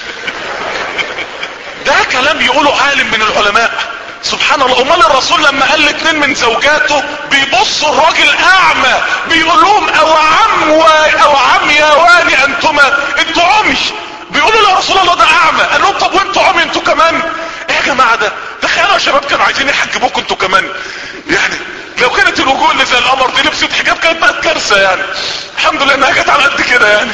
ده كلام يقوله عالم من العلماء. سبحان الله. امال الرسول لما قال لاتنين من زوجاته بيبصوا الراجل اعمى بيقول لهم او عم و... او عم يا واني انتما، انتوا عمي. بيقولوا له يا رسول الله ده اعمى. قال لهم طب وانتوا عمي انتوا كمان؟ ايه يا جماعه ده؟ تخيلوا يا شباب كانوا عايزين يحجبوكوا انتوا كمان. يعني لو كانت الوجوه اللي زي القمر دي لبست حجاب كانت بقت كارثه يعني. الحمد لله انها جت على قد كده يعني.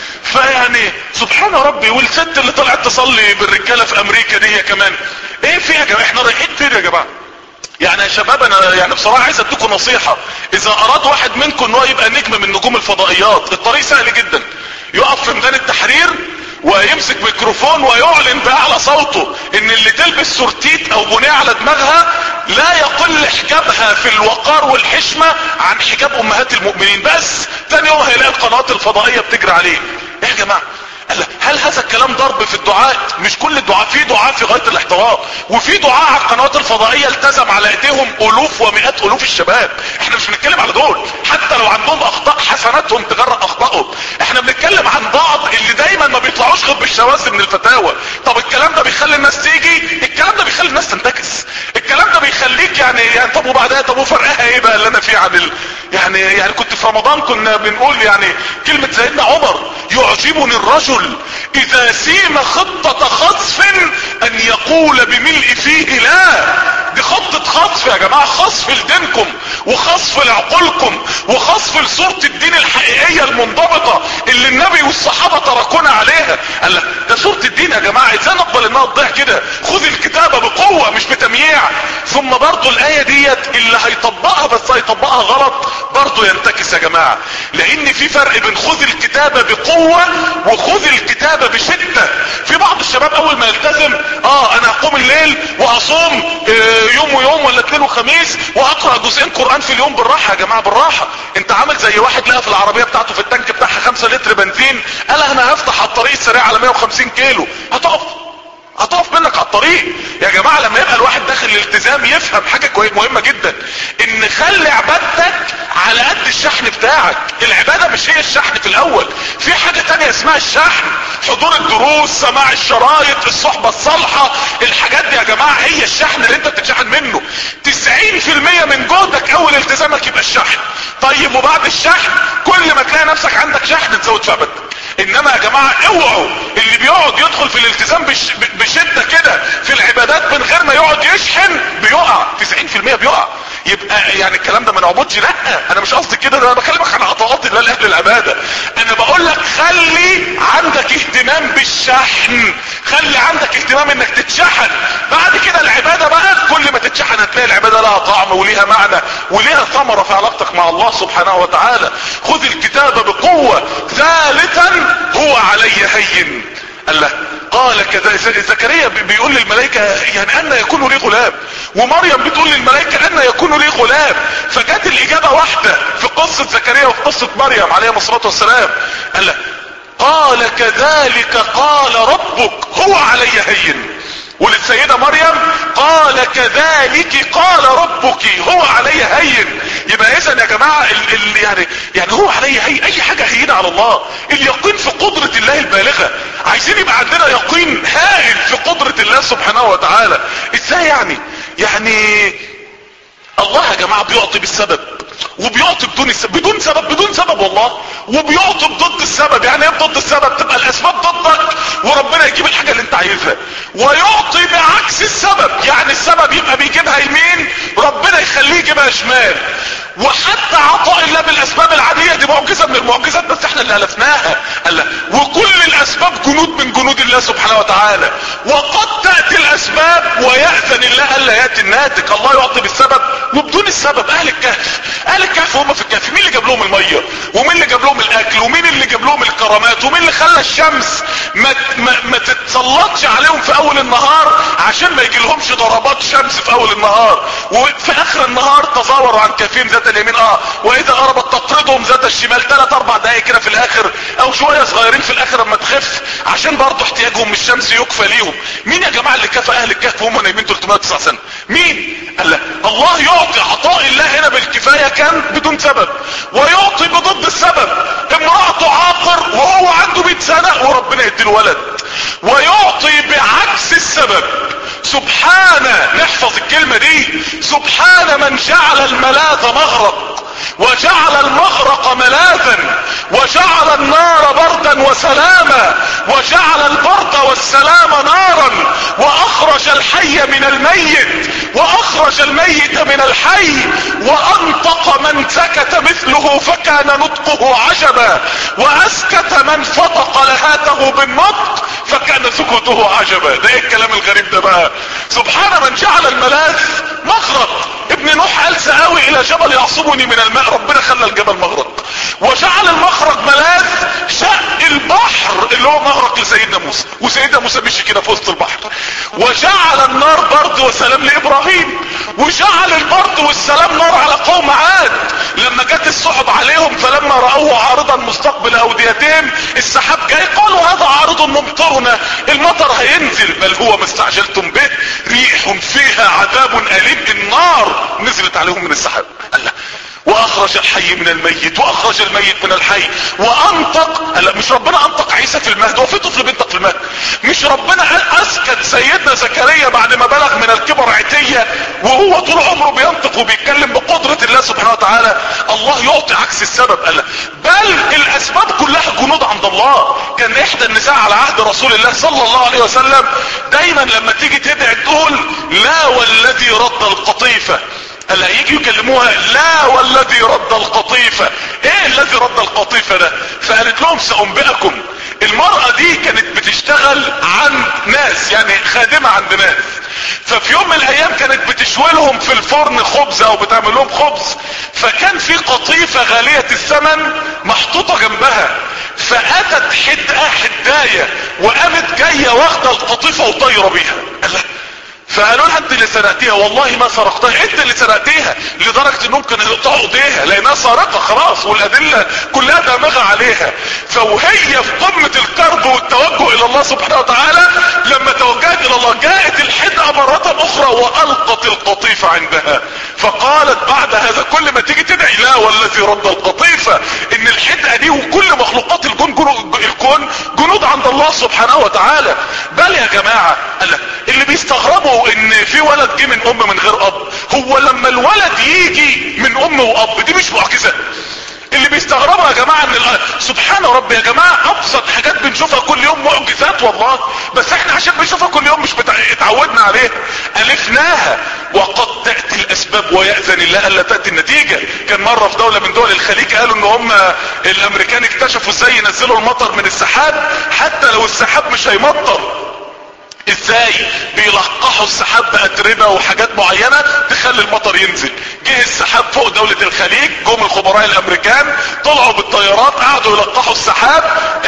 فيعني سبحان ربي. والست اللي طلعت تصلي بالرجاله في امريكا دي هي كمان ايه فيها يا جماعه؟ احنا رايحين فين يا جماعه؟ يعني يا شباب انا يعني بصراحه عايز اديكم نصيحه، اذا اراد واحد منكم ان هو يبقى نجم من نجوم الفضائيات الطريق سهل جدا. يقف في ميدان التحرير ويمسك ميكروفون ويعلن باعلى صوته ان اللي تلبس سورتيت او بنيه على دماغها لا يقل حجابها في الوقار والحشمة عن حجاب امهات المؤمنين. بس تاني يوم هيلاقي القنوات الفضائية بتجري عليه. ايه يا جماعة؟ هل هذا الكلام ضرب في الدعاء؟ مش كل الدعاء، في دعاء في غاية الاحتواء، وفي دعاء على القنوات الفضائية التزم على ايديهم الوف ومئات الوف الشباب. احنا مش بنتكلم على دول، حتى لو عندهم اخطاء حسناتهم تغرق اخطائهم. احنا بنتكلم عن بعض اللي دايما ما بيطلعوش غير بالشواذ من الفتاوى. طب الكلام ده بيخلي الناس تيجي؟ الكلام ده بيخلي الناس تنتكس. الكلام ده بيخليك يعني يعني طب وبعدها طب وفرقها ايه بقى اللي انا فيه عن ال... يعني يعني كنت في رمضان كنا بنقول يعني كلمة سيدنا عمر: يعجبني الرجل اذا سيم خطة خطف ان يقول بملء فيه لا. دي خطة خطف يا جماعة، خصف لدينكم وخصف لعقولكم وخصف لصورة الدين الحقيقية المنضبطة اللي النبي والصحابة تركونا عليها. قال لك ده صورة الدين يا جماعة، ازاي نقبل انها تضيع كده؟ خذ الكتابة بقوة مش بتمييع. ثم برضو الآية ديت اللي هيطبقها بس هيطبقها غلط برضو ينتكس يا جماعة، لان في فرق بين خذ الكتابة بقوة وخذ الكتابة بشدة. في بعض الشباب اول ما يلتزم اه انا هقوم الليل وهصوم آه يوم ويوم ولا اثنين وخميس وهقرأ جزئين قرآن في اليوم. بالراحة يا جماعة بالراحة. انت عامل زي واحد لقى في العربية بتاعته في التانك بتاعها خمسة لتر بنزين، قال انا هفتح على الطريق السريع على مية وخمسين كيلو. هتقف هتقف منك على الطريق يا جماعة. لما يبقى الواحد داخل الالتزام يفهم حاجة كويس مهمة جدا، ان خلي عبادتك على قد الشحن بتاعك. العبادة مش هي الشحن في الاول، في حاجة تانية اسمها الشحن. حضور الدروس، سماع الشرايط، الصحبة الصالحة، الحاجات دي يا جماعة هي الشحن اللي انت بتتشحن منه. تسعين في المية من جهدك اول التزامك يبقى الشحن. طيب وبعد الشحن كل ما تلاقي نفسك عندك شحن تزود في عبادتك. انما يا جماعة اوعوا اللي بيقعد يدخل في الالتزام بش بشدة كده في العبادات من غير ما يقعد يشحن بيقع. تسعين في المية بيقع. يبقى يعني الكلام ده ما نعبدش. لا انا مش قصدي كده، انا بكلمك عن عطاءات الله لاهل العبادة. انا بقول لك خلي عندك اهتمام بالشحن، خلي عندك اهتمام انك تتشحن. بعد كده العبادة بقى كل ما تتشحن هتلاقي العبادة لها طعم وليها معنى وليها ثمرة في علاقتك مع الله سبحانه وتعالى. خذ الكتاب بقوة. ثالثا هو علي هين. الله قال كذا. زكريا بيقول للملائكة يعني ان يكون لي غلام، ومريم بتقول للملائكة ان يكون لي غلام. فجت الاجابة واحدة في قصة زكريا وفي قصة مريم عليهم الصلاة والسلام. الله قال كذلك قال ربك هو علي هين. وللسيدة مريم قال كذلك قال ربك هو علي هين. يبقى اذا يا جماعة ال ال يعني يعني هو علي هين. اي حاجة هينة على الله. اليقين في قدرة الله البالغة. عايزين يبقى عندنا يقين هائل في قدرة الله سبحانه وتعالى. ازاي يعني؟ يعني الله يا جماعة بيعطي بالسبب. وبيعطي بدون السبب، بدون سبب بدون سبب والله، وبيعطي بضد السبب. يعني ايه بضد السبب؟ تبقى الاسباب ضدك وربنا يجيب الحاجة اللي انت عايزها. ويعطي بعكس السبب، يعني السبب يبقى بيجيبها يمين ربنا يخليه يجيبها شمال. وحتى عطاء الله بالاسباب العادية دي معجزة من المعجزات، بس احنا اللي الفناها. قال وكل الاسباب جنود من جنود الله سبحانه وتعالى. وقد تأتي الاسباب ويأذن الله الا يأتي الناتج. الله يعطي بالسبب وبدون السبب. اهل الكهف، اهل الكهف هم في الكهف، مين اللي جاب لهم المية ومين اللي جاب لهم الاكل ومين اللي جاب لهم الكرامات ومين اللي خلى الشمس ما, ما, ما تتسلطش عليهم في اول النهار عشان ما يجي لهمش ضربات شمس في اول النهار، وفي اخر النهار تزاوروا عن كافين ذات اليمين اه واذا قربت تطردهم ذات الشمال. ثلاث اربع دقايق كده في الاخر او شوية صغيرين في الاخر اما تخف عشان برضه احتياجهم من الشمس يكفى ليهم. مين يا جماعة اللي كفى اهل الكهف وهم نايمين ثلاثمائة وتسعة سنة؟ مين؟ قال الله يعطي عطاء الله هنا بالكفاية كان بدون سبب، ويعطي بضد السبب. امرأة تعاقر وهو عنده مئة سنة وربنا يدي الولد. ويعطي بعكس السبب. سبحان، نحفظ الكلمة دي، سبحان من جعل الملاذ مغرق وجعل المغرق ملاذا وجعل النار بردا وسلاما وجعل البرد والسلام نارا واخرج الحي من الميت واخرج الميت من الحي وانطق من سكت مثله فكان نطقه عجبا واسكت من فتق لهاته بالنطق فكان سكوته عجبا. ده ايه الكلام الغريب ده بقى؟ سبحان من جعل الملاذ مغرق. ابن نوح قال سآوي الى جبل يعصمني من الماء، ربنا خلى الجبل مغرق. وجعل المخرج ملاذ، شق البحر اللي هو مغرق لسيدنا موسى، وسيدنا موسى مشي كده في وسط البحر. وجعل النار برد وسلام لابراهيم، وجعل البرد والسلام نار على قوم عاد لما جت السحب عليهم فلما رأوه عارضا مستقبل اوديتهم السحاب جاي قالوا هذا عارض ممطرنا، المطر هينزل. بل هو ما استعجلتم به ريح فيها عذاب أليم. النار نزلت عليهم من السحاب. الله. واخرج الحي من الميت واخرج الميت من الحي وانطق. لا مش ربنا انطق عيسى في المهد؟ وفي طفل بينطق في المهد؟ مش ربنا قال اسكت سيدنا زكريا بعد ما بلغ من الكبر عتية وهو طول عمره بينطق وبيتكلم بقدرة الله سبحانه وتعالى؟ الله يعطي عكس السبب. قال بل الاسباب كلها جنود عند الله. كان احدى النساء على عهد رسول الله صلى الله عليه وسلم دايما لما تيجي تدعي تقول لا والذي رد القطيفة. الا يجي يكلموها لا والذي رد القطيفة. ايه الذي رد القطيفة ده؟ فقالت لهم سأنبئكم. المرأة دي كانت بتشتغل عند ناس، يعني خادمة عند ناس، ففي يوم من الايام كانت بتشويلهم في الفرن خبز او بتعمل لهم خبز، فكان في قطيفة غالية الثمن محطوطة جنبها، فاتت حدقة حداية وقامت جاية واخدة القطيفة وطايرة بيها. قال فقالوا لها انت اللي سرقتيها. والله ما سرقتها، انت اللي سرقتيها، لدرجة ان ممكن يقطعوا ايديها لانها سارقة خلاص والادلة كلها دامغة عليها. فوهي في قمة الكرب والتوجه الى الله سبحانه وتعالى لما توجهت الى الله جاءت الحدقة مرة اخرى والقت القطيفة عندها. فقالت بعد هذا كل ما تيجي تدعي لا والذي رد القطيفة ان الحدقة دي وكل مخلوقات الكون الكون جنود عند الله سبحانه وتعالى. بل يا جماعة اللي بيستغربوا ان في ولد جه من ام من غير اب، هو لما الولد يجي من ام واب دي مش معجزة؟ اللي بيستغربوا يا جماعة ان سبحان ربي يا جماعة ابسط حاجات بنشوفها كل يوم معجزات والله، بس احنا عشان بنشوفها كل يوم مش بتع... اتعودنا عليها الفناها. وقد تأتي الاسباب ويأذن الله الا تأتي النتيجة. كان مرة في دولة من دول الخليج قالوا ان هم الامريكان اكتشفوا ازاي ينزلوا المطر من السحاب حتى لو السحاب مش هيمطر. ازاي؟ بيلقحوا السحاب بأتربة وحاجات معينة تخلي المطر ينزل. جه السحاب فوق دولة الخليج، جم الخبراء الامريكان طلعوا بالطيارات قعدوا يلقحوا السحاب.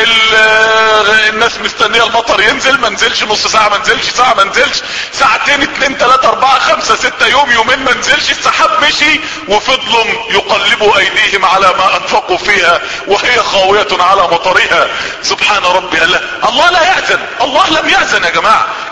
الناس مستنية المطر ينزل، ما نزلش نص ساعة، ما نزلش ساعة، ما نزلش ساعتين، اتنين تلاتة اربعة خمسة ستة يوم يومين ما نزلش. السحاب مشي وفضلوا يقلبوا ايديهم على ما انفقوا فيها وهي خاوية على مطرها. سبحان ربي. الله الله لا يأذن، الله لم يأذن يا جماعة. قل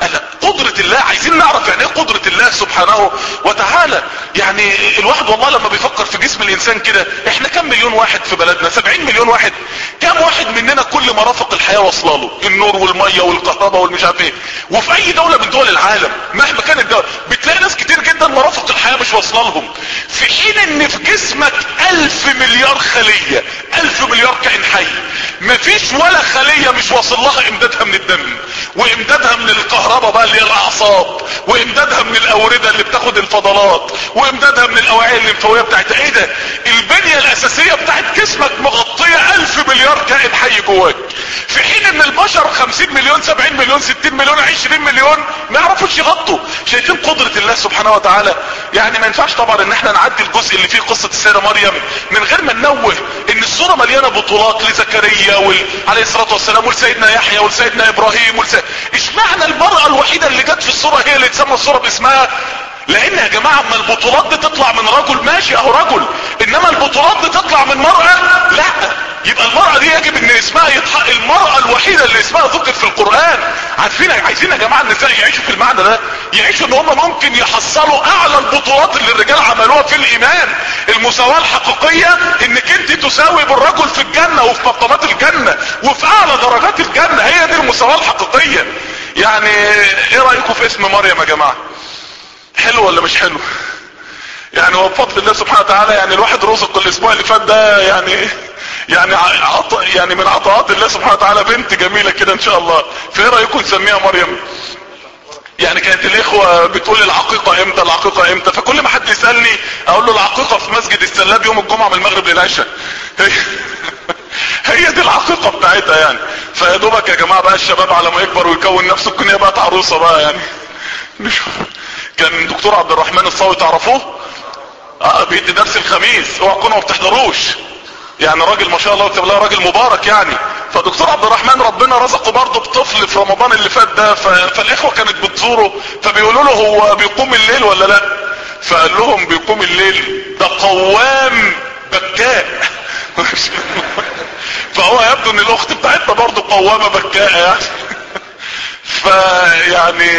قدرة الله. عايزين نعرف يعني ايه قدرة الله سبحانه وتعالى. يعني الواحد والله لما بيفكر في جسم الانسان كده، احنا كم مليون واحد في بلدنا؟ سبعين مليون واحد. كم واحد مننا كل مرافق الحياة واصله له؟ النور والمية والكهرباء والمش عارف ايه. وفي اي دولة من دول العالم مهما كانت الدولة بتلاقي ناس كتير جدا مرافق الحياة مش واصله لهم، في حين ان في جسمك الف مليار خلية، الف مليار كائن حي، مفيش ولا خلية مش واصل لها امدادها من الدم، وامدادها من الكهرباء بقى اللي هي الاعصاب، وامدادها من الاوردة اللي بتاخد الفضلات، وامدادها من الاوعية الليمفاوية بتاعتها. ايه ده؟ البنية الاساسية بتاعت جسمك مغطية الف مليار كائن حي جواك، في حين ان البشر خمسين مليون، سبعين مليون، ستين مليون، عشرين مليون ما يعرفوش يغطوا. شايفين قدرة الله سبحانه وتعالى؟ يعني ما ينفعش طبعا ان احنا نعدي الجزء اللي فيه قصة السيدة مريم من غير ما ننوه ان الصورة مليانة بطولات لزكريا وال... عليه الصلاة والسلام، ولسيدنا يحيى، ولسيدنا ابراهيم، ولسيد... اشمعنى المرأة الوحيدة اللي جت في الصورة هي اللي تسمى الصورة باسمها؟ لان يا جماعة اما البطولات دي تطلع من رجل ماشي اهو رجل، انما البطولات دي تطلع من مرأة لا، يبقى المرأة دي يجب ان اسمها يتحق. المرأة الوحيدة اللي اسمها ذكر في القرآن. عارفين عايزين يا جماعة النساء يعيشوا في المعنى ده، يعيشوا ان هم ممكن يحصلوا اعلى البطولات اللي الرجال عملوها في الايمان. المساواة الحقيقية انك انت تساوي بالرجل في الجنة وفي مقامات الجنة وفي اعلى درجات الجنة، هي دي المساواة الحقيقية. يعني ايه رأيكم في اسم مريم يا جماعة؟ حلو ولا مش حلو؟ يعني هو بفضل الله سبحانه وتعالى يعني الواحد رزق الاسبوع اللي فات ده يعني يعني عط... يعني من عطاءات الله سبحانه وتعالى بنت جميلة كده ان شاء الله. فايه رايكم نسميها مريم؟ يعني كانت الاخوة بتقول العقيقة امتى العقيقة امتى، فكل ما حد يسألني اقول له العقيقة في مسجد السلاب يوم الجمعة من المغرب للعشاء. هي... هي دي العقيقة بتاعتها يعني. فيا دوبك يا جماعة بقى الشباب على ما يكبر ويكون نفسه تكون هي بقت عروسة بقى يعني. كان دكتور عبد الرحمن الصاوي تعرفوه؟ اه بيدي درس الخميس، اوعى تكونوا ما بتحضروش. يعني راجل ما شاء الله وكتب الله راجل مبارك يعني. فدكتور عبد الرحمن ربنا رزقه برضه بطفل في رمضان اللي فات ده، ف... فالاخوه كانت بتزوره فبيقولوا له هو بيقوم الليل ولا لا؟ فقال لهم بيقوم الليل ده قوام بكاء. فهو يبدو ان الاخت بتاعتنا برضه قوامه بكاء يعني. فيعني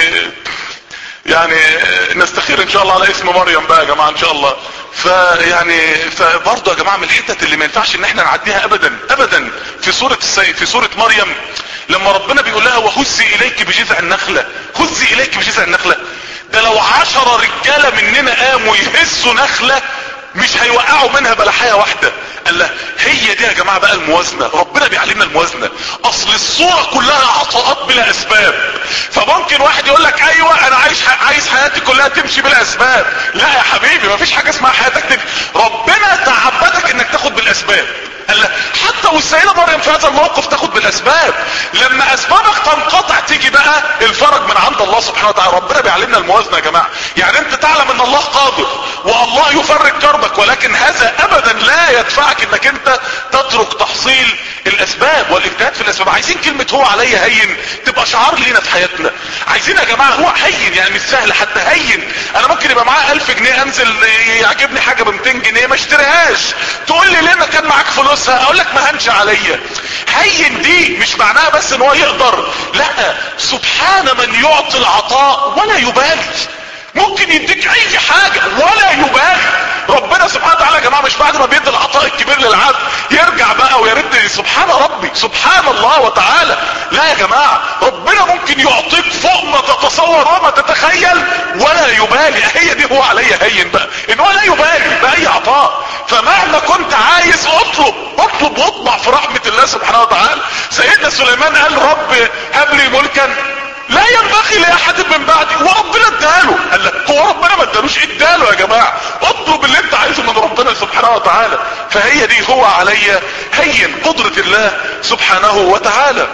يعني نستخير ان شاء الله على اسم مريم بقى يا جماعة ان شاء الله. فيعني فبرضه يا جماعة من الحتت اللي ما ينفعش ان احنا نعديها ابدا ابدا في سورة السي... في سورة مريم لما ربنا بيقول لها وهزي اليك بجذع النخلة. هزي اليك بجذع النخلة، ده لو عشرة رجالة مننا قاموا يهزوا نخلة مش هيوقعوا منها بلحية واحدة. قال له هي دي يا جماعة بقى الموازنة. ربنا بيعلمنا الموازنة. اصل الصورة كلها عطاءات بلا اسباب. فممكن واحد يقول لك ايوه انا عايش عايز حياتي كلها تمشي بلا اسباب. لا يا حبيبي مفيش حاجة اسمها حياتك تمشي. ربنا تعبدك انك تاخد بالاسباب. قال له حتى والسيدة مريم في هذا الموقف تاخد بالاسباب. لما اسبابك تنقطع تيجي بقى الفرج من عند الله سبحانه وتعالى. ربنا بيعلمنا الموازنة يا جماعة. يعني انت تعلم ان الله قادر والله يفرج كربك، ولكن هذا ابدا لا يدفعك انك انت تترك تحصيل الاسباب والاجتهاد في الاسباب. عايزين كلمة هو علي هين تبقى شعار لينا في حياتنا. عايزين يا جماعة هو هين يعني مش سهل حتى هين. انا ممكن يبقى معايا الف جنيه انزل يعجبني حاجة ب ميتين جنيه ما اشتريهاش، تقول لي ليه ما كان معاك فلوسها؟ اقول لك ما هنش عليا. هين دي مش معناها بس ان هو يقدر، لا، سبحان من يعطي العطاء ولا يبالي. ممكن يديك اي حاجة ولا يبالي. ربنا سبحانه وتعالى يا جماعة مش بعد ما بيدي العطاء الكبير للعبد يرجع بقى ويرد سبحان ربي سبحان الله وتعالى. لا يا جماعة ربنا ممكن يعطيك فوق ما تتصور وما تتخيل ولا يبالي. هي دي هو علي هين بقى، ان هو لا يبالي بأي عطاء. فمهما كنت عايز اطلب اطلب واطمع في رحمة الله سبحانه وتعالى. سيدنا سليمان قال رب هب لي ملكا لا ينبغي لاحد من بعدي، وربنا اداله. قال لك هو ربنا ما ادالوش، اداله يا جماعه. اطلب اللي انت عايزه من ربنا سبحانه وتعالى. فهي دي هو علي هين قدرة الله سبحانه وتعالى.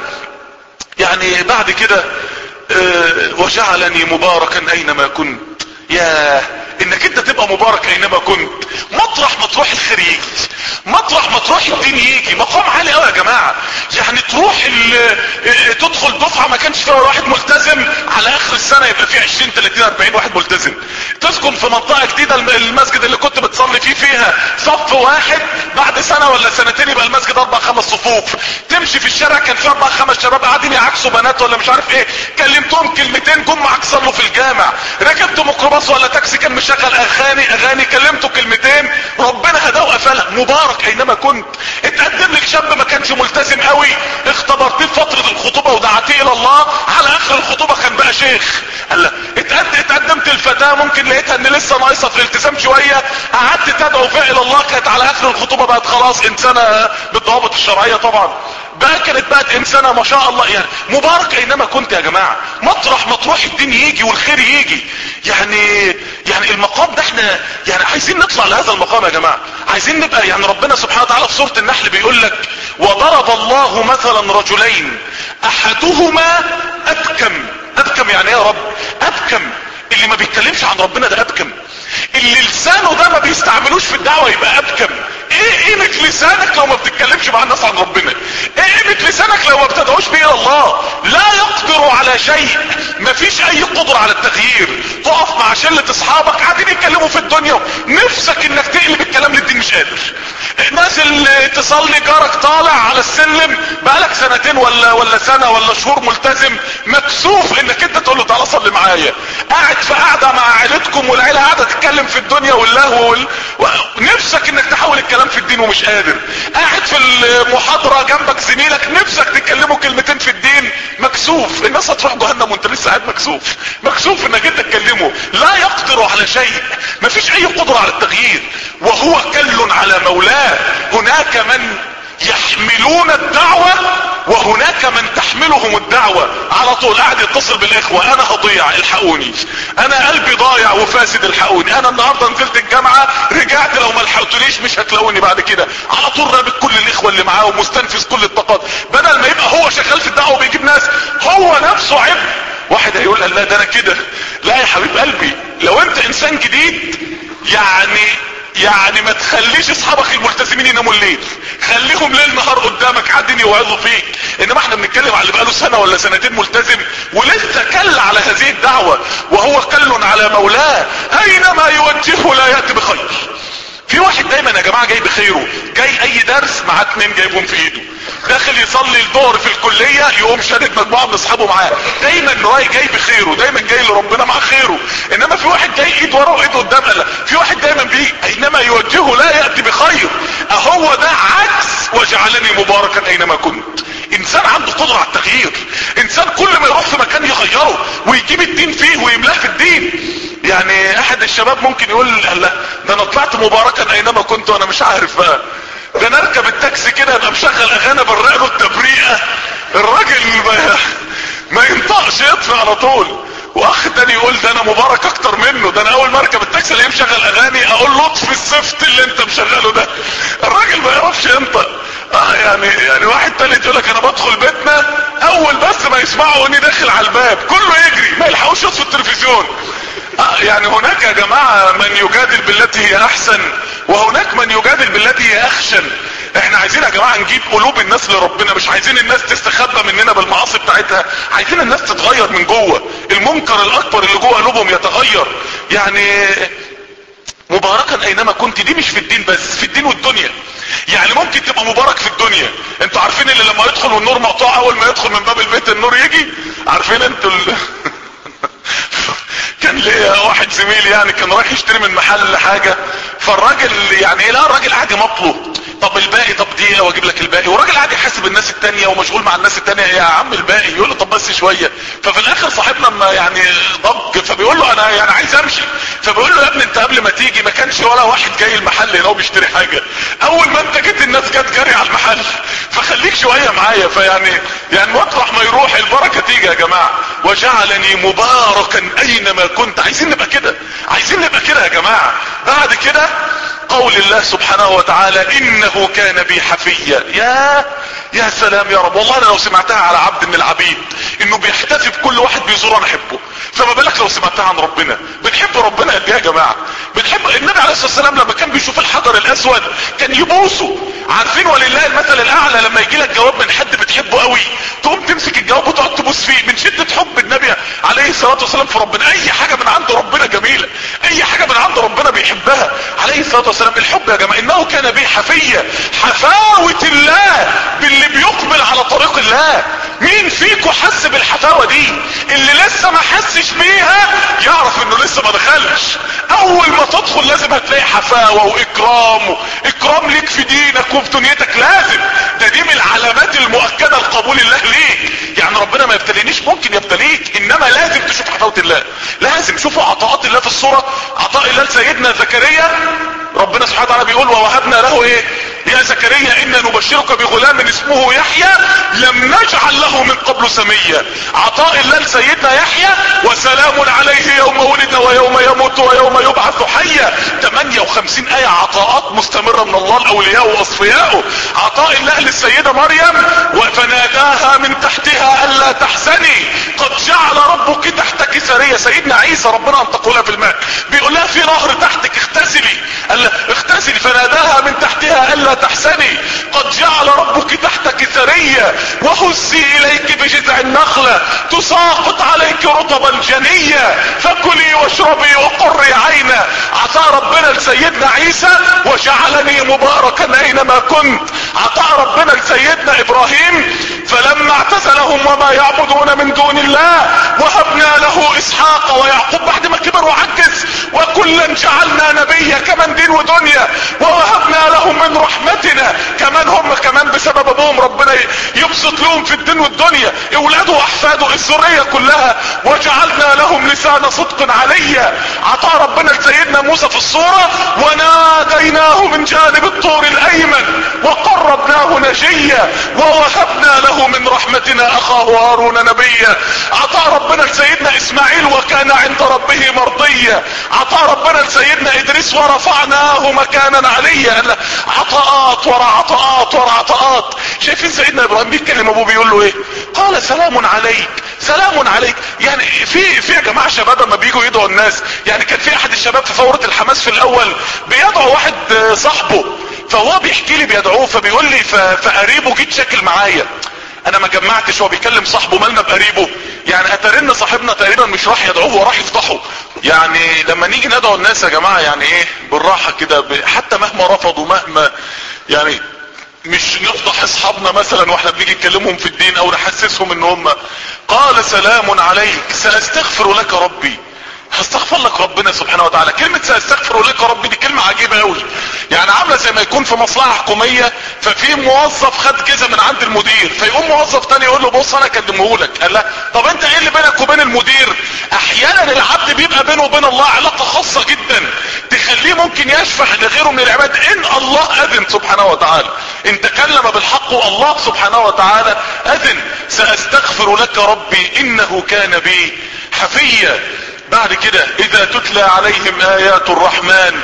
يعني بعد كده اه وجعلني مباركا اينما كنت. يا انك انت تبقى مبارك اينما كنت. مطرح ما تروح الخير يجي، مطرح ما تروح الدين يجي. مقام عالي قوي يا جماعة. يعني تروح تدخل دفعة ما كانش فيها واحد ملتزم على اخر السنة يبقى فيه عشرين تلاتين اربعين واحد ملتزم. تسكن في منطقة جديدة، المسجد اللي كنت بتصلي فيه فيها صف واحد، بعد سنة ولا سنتين يبقى المسجد اربع خمس صفوف. تمشي في الشارع كان في اربع خمس شباب قاعدين يعكسوا بنات ولا مش عارف ايه، كلمتهم كلمتين جم معاك صلوا في الجامع. ركبت ميكروباص ولا تاكسي كان مشغل اغاني اغاني كلمته كلمتين ربنا هداه وقفلها. مبارك اينما كنت. اتقدم لك شاب ما كانش ملتزم قوي، اختبرتيه في فترة الخطوبة ودعتيه الى الله، على اخر الخطوبة كان بقى شيخ. قال اتقدمت الفتاة ممكن لقيتها ان لسه ناقصة في الالتزام شوية، قعدت تدعو فيها الى الله، كانت على اخر الخطوبة بقت خلاص انسانة بالضوابط الشرعية طبعا، بقى كانت بقت انسانة ما شاء الله. يعني مبارك اينما كنت يا جماعة. مطرح ما تروح الدين يجي والخير يجي. يعني يعني المقام ده احنا يعني عايزين نطلع لهذا المقام يا جماعة، عايزين نبقى يعني ربنا سبحانه وتعالى في سورة النحل بيقول لك وضرب الله مثلا رجلين احدهما ابكم. ابكم يعني ايه يا رب؟ ابكم اللي ما بيتكلمش عن ربنا ده ابكم، اللي لسانه ده ما بيستعملوش في الدعوة يبقى ابكم. ايه قيمة لسانك لو ما بتتكلمش مع الناس عن ربنا؟ ايه قيمة لسانك لو ما بتدعوش بيه الى الله؟ لا يقدر على شيء، مفيش اي قدرة على التغيير. تقف مع شلة اصحابك قاعدين يتكلموا في الدنيا، نفسك انك تقلب الكلام للدين مش قادر. نازل تصلي جارك طالع على السلم بقالك سنتين ولا ولا سنة ولا شهور ملتزم، مكسوف انك انت تقول له تعالى صلي معايا. قاعد في قاعدة مع عائلتكم والعيلة قاعدة تتكلم في الدنيا واللهو وال... نفسك انك تحول الكلام في الدين ومش قادر. قاعد في المحاضرة جنبك زميلك نفسك تتكلموا كلمتين في الدين، مكسوف. الناس هتروح جهنم وانت لسه قاعد مكسوف، مكسوف انك انت تكلمه. لا يقدر على شيء، مفيش اي قدرة على التغيير، وهو كل على مولاه. هناك من يحملون الدعوة وهناك من تحملهم الدعوة. على طول قاعد يتصل بالاخوة، انا هضيع الحقوني، انا قلبي ضايع وفاسد الحقوني، انا النهاردة نزلت الجامعة رجعت لو ما لحقتونيش مش هتلاقوني بعد كده. على طول رابط كل الاخوة اللي معاه ومستنفذ كل الطاقات، بدل ما يبقى هو شغال في الدعوة وبيجيب ناس، هو نفسه عبء. واحد هيقول لا ده انا كده. لا يا حبيب قلبي، لو انت انسان جديد يعني يعني ما تخليش اصحابك الملتزمين يناموا الليل، خليهم ليل نهار قدامك قاعدين يوعظوا فيك. انما احنا بنتكلم على اللي بقاله سنة ولا سنتين ملتزم ولسه كل على هذه الدعوة، وهو كل على مولاه اينما يوجهه لا يأتي بخير. في واحد دايما يا جماعة جاي بخيره، جاي اي درس مع اتنين جايبهم في ايده، داخل يصلي الظهر في الكلية يقوم شادد مجموعة من اصحابه معاه. دايما نواي جاي بخيره، دايما جاي لربنا مع خيره. انما في واحد جاي ايد ورا وايد قدام، لا في واحد دايما بيه اينما يوجهه لا يأتي بخير. اهو ده عكس وجعلني مباركا اينما كنت. انسان عنده قدرة على التغيير، انسان كل ما يروح في مكان يغيره ويجيب الدين فيه ويملاه في الدين. يعني احد الشباب ممكن يقول لا ده انا طلعت مباركا اينما كنت وانا مش عارف بقى، ده انا اركب التاكسي كده ابقى مشغل اغاني بالرقبه التبريئه، الراجل ما, ما ينطقش يطفي على طول. واخ تاني يقول ده انا مبارك اكتر منه، ده انا اول ما اركب التاكسي الاقيه مشغل اغاني اقول له اطفي الزفت اللي انت مشغله ده. الراجل ما يعرفش ينطق. اه يعني يعني واحد تالت يقول لك انا بدخل بيتنا اول بس ما يسمعوا اني داخل على الباب كله يجري ما يلحقوش يطفي التلفزيون. آه يعني هناك يا جماعة من يجادل بالتي هي احسن وهناك من يجادل بالتي هي اخشن. احنا عايزين يا جماعة نجيب قلوب الناس لربنا، مش عايزين الناس تستخبى مننا بالمعاصي بتاعتها، عايزين الناس تتغير من جوه، المنكر الاكبر اللي جوه قلوبهم يتغير. يعني مباركا اينما كنت دي مش في الدين بس، في الدين والدنيا. يعني ممكن تبقى مبارك في الدنيا. انتوا عارفين اللي لما يدخل والنور مقطوع اول ما يدخل من باب البيت النور يجي؟ عارفين انتوا ال... كان ليا واحد زميلي يعني كان رايح يشتري من محل حاجة، فالراجل يعني ايه، لا الراجل قاعد يمطله، طب الباقي، طب دقيقة واجيب لك الباقي، والراجل قاعد يحاسب الناس التانية ومشغول مع الناس التانية، يا عم الباقي، يقول له طب بس شوية. ففي الاخر صاحبنا لما يعني ضج فبيقول له انا يعني عايز امشي، فبيقول له يا ابني انت قبل ما تيجي ما كانش ولا واحد جاي المحل هنا وبيشتري حاجة، اول ما انت جيت الناس جت جري على المحل، فخليك شوية معايا. فيعني يعني مطرح ما يروح البركة تيجي يا جماعة. وجعلني مباركا اينما كنت. عايزين نبقى كده، عايزين نبقى كده يا جماعة. بعد كده قول الله سبحانه وتعالى انه كان بي حفيا. يا يا سلام يا رب، والله انا لو سمعتها على عبد من العبيد انه بيحتفي بكل واحد بيزوره انا احبه، فما بالك لو سمعتها عن ربنا. بنحب ربنا قد ايه يا جماعه؟ بنحب النبي عليه الصلاه والسلام لما كان بيشوف الحجر الاسود كان يبوسه. عارفين ولله المثل الاعلى لما يجي لك جواب من حد بتحبه قوي تقوم تمسك الجواب وتقعد تبوس فيه من شده حب النبي عليه عليه الصلاة والسلام في ربنا. اي حاجة من عند ربنا جميلة، اي حاجة من عند ربنا بيحبها عليه الصلاة والسلام. الحب يا جماعة انه كان به حفية، حفاوة الله باللي بيقبل على طريق الله. مين فيكم حس بالحفاوة دي؟ اللي لسه ما حسش بيها يعرف انه لسه ما دخلش. اول ما تدخل لازم هتلاقي حفاوة واكرام، اكرام ليك في دينك وفي دنيتك لازم. ده دي من العلامات المؤكدة لقبول الله ليك. يعني ربنا ما يبتلينيش، ممكن يبتليك، انما لازم تشوف حفاوة الله. لازم شوفوا عطاءات الله في الصورة. عطاء الله لسيدنا زكريا، ربنا سبحانه وتعالى بيقول ووهبنا له ايه؟ يا زكريا انا نبشرك بغلام اسمه يحيى لم نجعل له من قبل سميا. عطاء الله لسيدنا يحيى وسلام عليه يوم ولد ويوم يموت ويوم يبعث حيا. ثمانية وخمسين آية عطاءات مستمرة من الله لأولياء واصفيائه. عطاء الله للسيدة مريم فناداها من تحتها الا تحزني قد جعل ربك تحتك سريا. سيدنا عيسى ربنا انطق لها في الماء، بيقول لها في نهر تحتك اغتسلي، قال اغتسلي فناداها من تحتها الا تحزني قد جعل ربك تحتك سريا وهزي اليك بجذع النخلة تساقط عليك رطبا جنيا فكلي واشربي وقري عينا. عطاء ربنا لسيدنا عيسى وجعلني مباركا اينما كنت. عطاء ربنا لسيدنا ابراهيم فلما اعتزلهم وما يعبدون من دون الله وهبنا له اسحاق ويعقوب بعد ما كبر وعجز وكلا جعلنا نبيا كمان دين ودنيا ووهبنا لهم من رحمتنا. كمان هم كمان بسبب ابوهم ربنا يبسط لهم في الدين والدنيا اولاده واحفاده الذريه كلها وجعلنا لهم لسان صدق عليا. عطاء ربنا لسيدنا موسى في الصوره وناديناه من جانب الطور الايمن وقربناه نجيا ووهبنا له من رحمتنا اخاه هارون نبيا. عطاء ربنا لسيدنا اسماعيل وكان عند ربه مرضيا. عطاء ربنا لسيدنا ادريس ورفعناه مكانا عليا. عطاءات ورا عطاءات ورا عطاءات. شايفين سيدنا ابراهيم بيتكلم ابوه بيقول له ايه؟ قال سلام عليك سلام عليك. يعني في في يا جماعه شباب لما بييجوا يدعوا الناس، يعني كان في احد الشباب في ثوره الحماس في الاول بيدعو واحد صاحبه، فهو بيحكي لي بيدعوه فبيقول لي فقريبه جيت شكل معايا. انا ما جمعتش، هو بيكلم صاحبه مالنا بقريبه؟ يعني اترن صاحبنا تقريبا مش راح يدعوه وراح يفضحه. يعني لما نيجي ندعو الناس يا جماعه يعني ايه بالراحه كده، حتى مهما رفضوا مهما يعني مش نفضح اصحابنا مثلا واحنا بنيجي نكلمهم في الدين او نحسسهم ان هم. قال سلام عليك ساستغفر لك ربي. هستغفر لك ربنا سبحانه وتعالى. كلمة ساستغفر لك ربي دي كلمة عجيبة قوي. يعني عاملة زي ما يكون في مصلحة حكومية ففي موظف خد جزء من عند المدير فيقوم موظف تاني يقول له بص انا اكلمهولك. قال لا طب انت ايه اللي بينك وبين المدير؟ احيانا العبد بيبقى بينه وبين الله علاقة خاصة جدا تخليه ممكن يشفع لغيره من العباد ان الله اذن سبحانه وتعالى. ان تكلم بالحق والله سبحانه وتعالى اذن. ساستغفر لك ربي انه كان بي حفيا. بعد كده اذا تتلى عليهم ايات الرحمن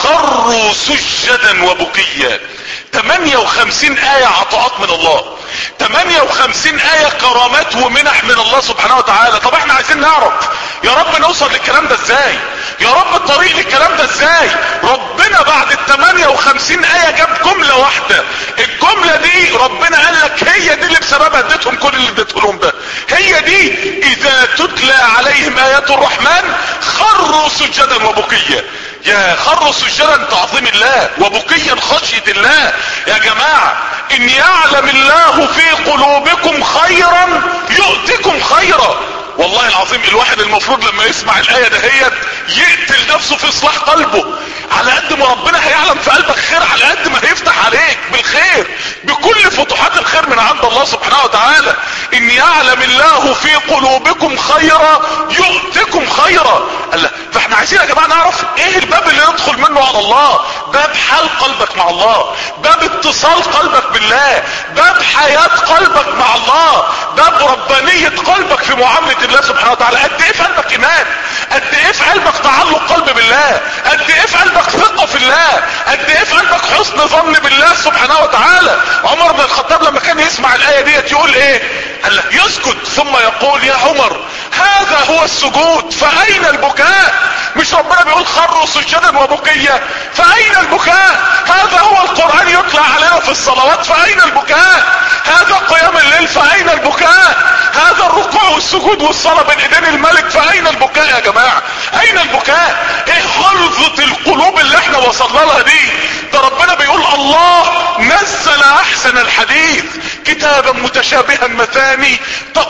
خروا سجدا وبكيا. ثمانية وخمسين آية عطاءات من الله، ثمانية وخمسين آية كرامات ومنح من الله سبحانه وتعالى. طب احنا عايزين نعرف يا رب نوصل للكلام ده ازاي؟ يا رب الطريق للكلام ده ازاي؟ ربنا بعد ال ثمانية وخمسين آية جاب جملة واحدة. الجملة دي ربنا قال لك هي دي اللي بسببها اديتهم كل اللي اديته لهم ده. هي دي اذا تتلى عليهم ايات الرحمن خروا سجدا وبكيا. يا خروا سجدا تعظيم الله وبكيا خشية الله. يا جماعة ان يعلم الله في قلوبكم خيرا يؤتكم خيرا. والله العظيم الواحد المفروض لما يسمع الآية دهيت يقتل نفسه في اصلاح قلبه. على قد ما ربنا هيعلم في قلبك خير على قد ما هيفتح عليك بالخير بكل فتوحات الخير من عند الله سبحانه وتعالى. ان يعلم الله في قلوبكم خيرا يؤتكم خيرا. الله. فاحنا عايزين يا جماعة نعرف ايه الباب اللي ندخل منه على الله. باب حال قلبك مع الله، باب اتصال قلبك بالله، باب حياة قلبك مع الله، باب ربانية قلبك في معاملة الله سبحانه وتعالى. قد ايه في قلبك ايمان، قد ايه في قلبك تعلق قلب بالله، قد ايه في قلبك ثقة في الله، قد ايه في قلبك حسن ظن بالله سبحانه وتعالى. عمر بن الخطاب لما كان يسمع الآية ديت يقول ايه؟ قال يسكت ثم يقول يا عمر هذا هو السجود فأين البكاء؟ مش ربنا بيقول خروا سجدا وبكيا؟ فأين البكاء؟ هذا هو القرآن يطلع علينا في الصلوات فأين البكاء؟ هذا قيام الليل فأين البكاء؟ هذا الركوع والسجود والصلاة بين ايدين الملك، فاين البكاء يا جماعة؟ اين البكاء؟ ايه غلظة القلوب اللي احنا وصلنا لها دي؟ ده ربنا بيقول الله نزل احسن الحديث كتابا متشابها مثاني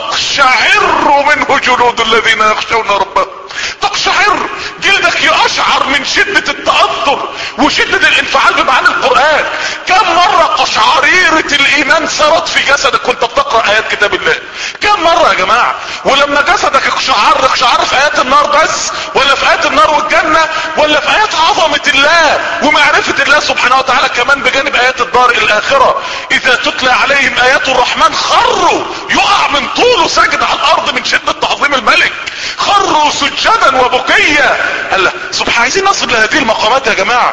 تقشعر منه جلود الذين يخشون ربهم. تقشعر، جلدك يقشعر من شدة التأثر وشدة الانفعال بمعاني القرآن. كم مرة قشعريرة الايمان سرت في جسدك وانت بتقرأ ايات كتاب الله؟ كم مرة يا جماعة؟ ولما جسدك اقشعر، اقشعر في ايات النار بس، ولا في ايات النار والجنة، ولا في ايات عظمة الله ومعرفة الله سبحانه وتعالى كمان بجانب ايات الدار الاخرة؟ اذا تتلى عليهم ايات الرحمن خروا، يقع من طوله سجد على الارض من شدة تعظيم الملك، خروا سجدا وبكيا. الله سبحانه. عايزين نصل لهذه المقامات يا جماعة.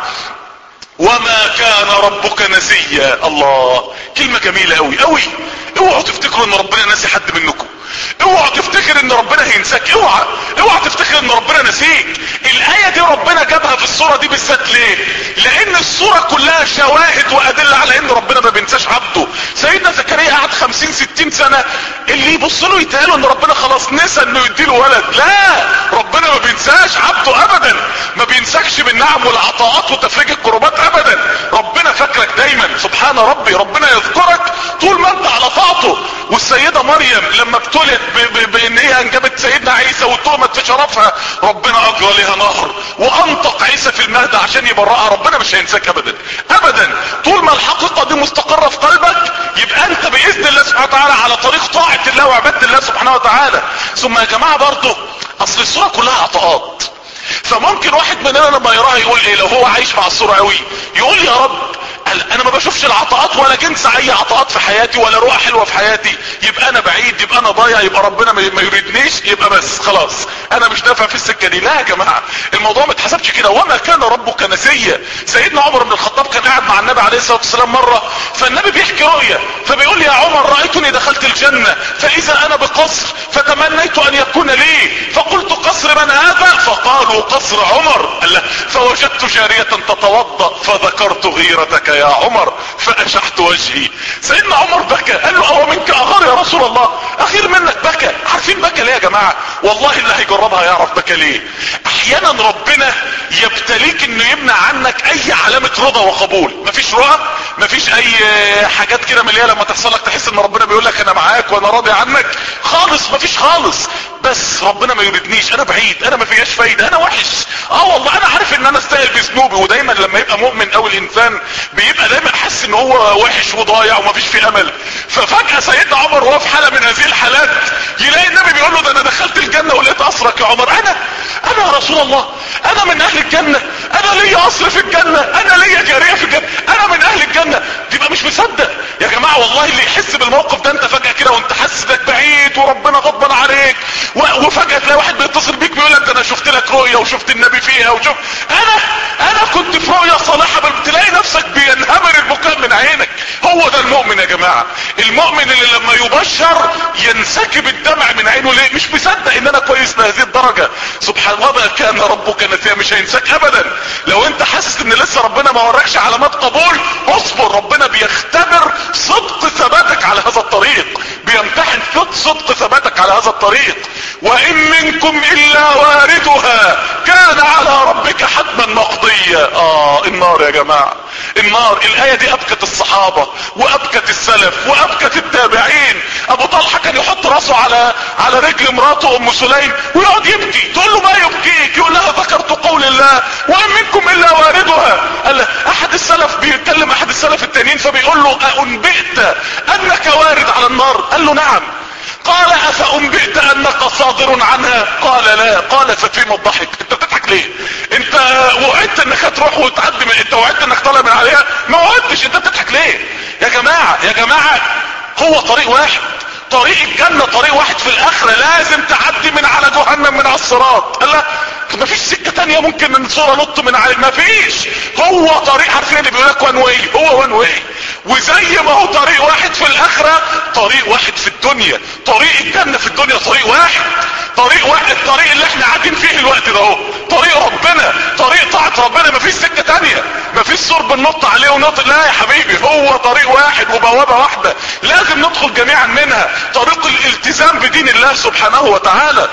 وما كان ربك نسيا. الله، كلمة جميلة قوي قوي. اوعوا تفتكروا ان ربنا ناسي حد منكم، اوعوا تفتكر ان ربنا هينساك، اوعى اوعى تفتكر ان ربنا نسيك. الاية دي ربنا جابها في الصورة دي بالذات ليه؟ لان الصورة كلها شواهد وادلة على ان ربنا ما بينساش عبده. سيدنا زكريا قعد خمسين ستين سنة اللي يبص له يتقالوا ان ربنا خلاص نسى انه يديله ولد. لا، ربنا ما بينساش عبده ابدا، ما بينساكش بالنعم والعطاءات وتفريج الكربات ابدا. ربنا فاكرك دايما. سبحان ربي، ربنا يذكرك طول ما انت على طاعته. والسيدة مريم لما ابتلت بان هي انجبت سيدنا عيسى وتهمت في شرفها، ربنا اجرى لها نهر وانطق عيسى في المهد عشان يبرأها. ربنا مش هينساك ابدا ابدا. طول ما الحقيقة دي مستقرة في قلبك يبقى انت باذن الله سبحانه وتعالى على طريق طاعة الله وعبادة الله سبحانه وتعالى. ثم يا جماعة برضه اصل الصورة كلها عطاءات، فممكن واحد مننا لما يراها يقول ايه لو هو عايش مع الصورة قوي؟ يقول يا رب انا ما بشوفش العطاءات ولا جنس اي عطاءات في حياتي ولا رؤى حلوة في حياتي، يبقى انا بعيد، يبقى انا ضايع، يبقى ربنا ما يريدنيش، يبقى بس خلاص انا مش نافع في السكة دي. لا يا جماعة، الموضوع ما اتحسبش كده. وما كان ربك نسيا. سيدنا عمر بن الخطاب كان قاعد مع النبي عليه الصلاة والسلام مرة، فالنبي بيحكي رؤية فبيقول يا عمر رأيتني دخلت الجنة فاذا انا بقصر فتمنيت ان يكون لي، فقلت قصر من هذا؟ فقالوا قصر عمر. قال فوجدت جارية تتوضأ فذكرت غيرتك يا عمر فاشحت وجهي. سيدنا عمر بكى، قال له او منك اغار يا رسول الله؟ اغير منك بكى. عارفين بكى ليه يا جماعة؟ والله اللي هيجربها يعرف بكى ليه. احيانا ربنا يبتليك انه يمنع عنك اي علامة رضا وقبول. مفيش رؤى، مفيش اي حاجات كده مليئة لما تحصل لك تحس ان ربنا بيقول لك انا معاك وانا راضي عنك خالص، مفيش خالص. بس ربنا ما يريدنيش، انا بعيد، انا ما فيهاش فايدة، انا وحش. اه والله انا عارف ان انا استاهل بذنوبي. ودايما لما يبقى مؤمن او الانسان بيبقى دايما حاسس ان هو وحش وضايع وما فيش فيه امل. ففجأة سيدنا عمر وهو في حالة من هذه الحالات يلاقي النبي بيقول له ده انا دخلت الجنة ولقيت قصرك يا عمر. انا انا يا رسول الله، انا من اهل الجنة، انا ليا قصر في الجنة، انا ليا جارية في الجنة، انا من اهل الجنة. تبقى مش مصدق يا جماعة. والله اللي يحس بالموقف ده انت فجأة كده وانت حاسس انك بعيد وربنا غضبان عليك، وفجأة تلاقي واحد بيتصل بيك بيقول لك انا شفت لك رؤية وشفت النبي فيها وشوف انا انا كنت في رؤية صالحة، بتلاقي نفسك بينهمر البكاء من عينك. هو ده المؤمن يا جماعة. المؤمن اللي لما يبشر ينسكب الدمع من عينه. ليه؟ مش مصدق ان انا كويس لهذه الدرجة. سبحان الله. ما كان ربك نسيا، مش هينساك ابدا. لو انت حاسس ان لسه ربنا ما وركش علامات قبول، اصبر، ربنا بيختبر صدق ثباتك على هذا الطريق، بيمتحن صدق ثباتك على هذا الطريق. وان منكم الا واردها كان على ربك حتما مقضيا. اه النار يا جماعة، النار. الاية دي ابكت الصحابة وابكت السلف وابكت التابعين. ابو طلحة كان يحط راسه على على رجل مراته ام سليم ويقعد يبكي، تقول له ما يبكيك؟ يقول لها ذكرت قول الله وان منكم الا واردها. قال احد السلف بيتكلم احد السلف التانيين فبيقول له أأنبئت انك وارد على النار؟ قال له نعم. قال افأنبئت انك صادر عنها؟ قال لا. قال ففيما الضحك؟ انت بتضحك ليه؟ انت وعدت انك هتروح وتعدي، انت وعدت انك طالع من عليها، ما وعدتش، انت بتضحك ليه؟ يا جماعة يا جماعة، هو طريق واحد، طريق الجنة طريق واحد في الاخرة، لازم تعدي من على جهنم من على الصراط. قال لا مفيش سكة تانية ممكن من صورة نط من عليه، مفيش. هو طريق، عارفين اللي بيقول لك وان واي، هو وان واي. وزي ما هو طريق واحد في الاخرة، طريق واحد في الدنيا. طريق الجنة في الدنيا طريق واحد، طريق واحد. الطريق اللي احنا قاعدين فيه الوقت ده اهو طريق ربنا، طريق طاعة ربنا، مفيش سكة تانية، مفيش صورة بننط عليه ونط، لا يا حبيبي، هو طريق واحد وبوابة واحدة لازم ندخل جميعا منها، طريق الالتزام بدين الله سبحانه وتعالى.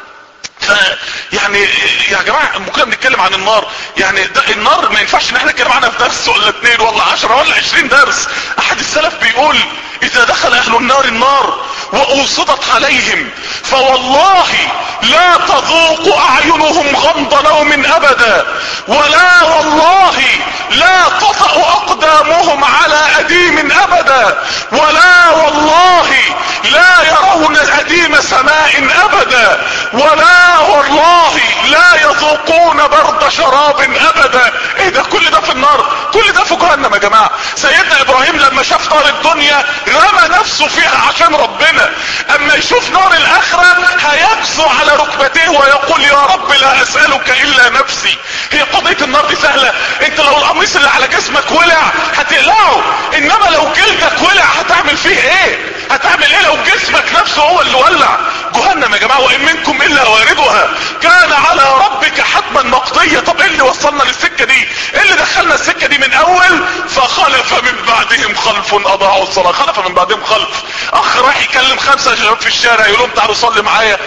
ف يعني يا جماعة ممكن بنتكلم عن النار، يعني ده النار ما ينفعش ان احنا نتكلم عنها في درس ولا اتنين ولا عشرة ولا عشرين درس. احد السلف بيقول اذا دخل اهل النار النار واوصدت عليهم فوالله لا تذوق اعينهم غمض نوم ابدا، ولا والله لا تطأ اقدامهم على اديم ابدا، ولا والله لا يرون اديم سماء ابدا، ولا والله لا يذوقون برد شراب ابدا. ايه ده؟ كل ده في النار، كل ده في جهنم يا جماعة. سيدنا ابراهيم لما شاف نار الدنيا رمى نفسه فيها عشان ربنا، اما يشوف نار الاخرة هيكسو على ركبتيه ويقول يا رب لا اسألك الا نفسي. هي قضية النار دي سهلة؟ انت لو القميص اللي على جسمك ولع هتقلعه، انما لو جلدك ولع هتعمل فيه ايه؟ هتعمل ايه لو جسمك نفسه هو اللي ولع؟ جهنم يا جماعة، وان منكم الا واردها كان على ربك حتما مقضية. طب ايه اللي وصلنا للسكة دي؟ ايه اللي دخلنا السكة دي من اول؟ فخلف من بعدهم خلف اضاعوا الصلاة. خلف من بعدهم خلف، اخ رايح يكلم خمسة شباب في الشارع يقول لهم تعالوا صلي معايا،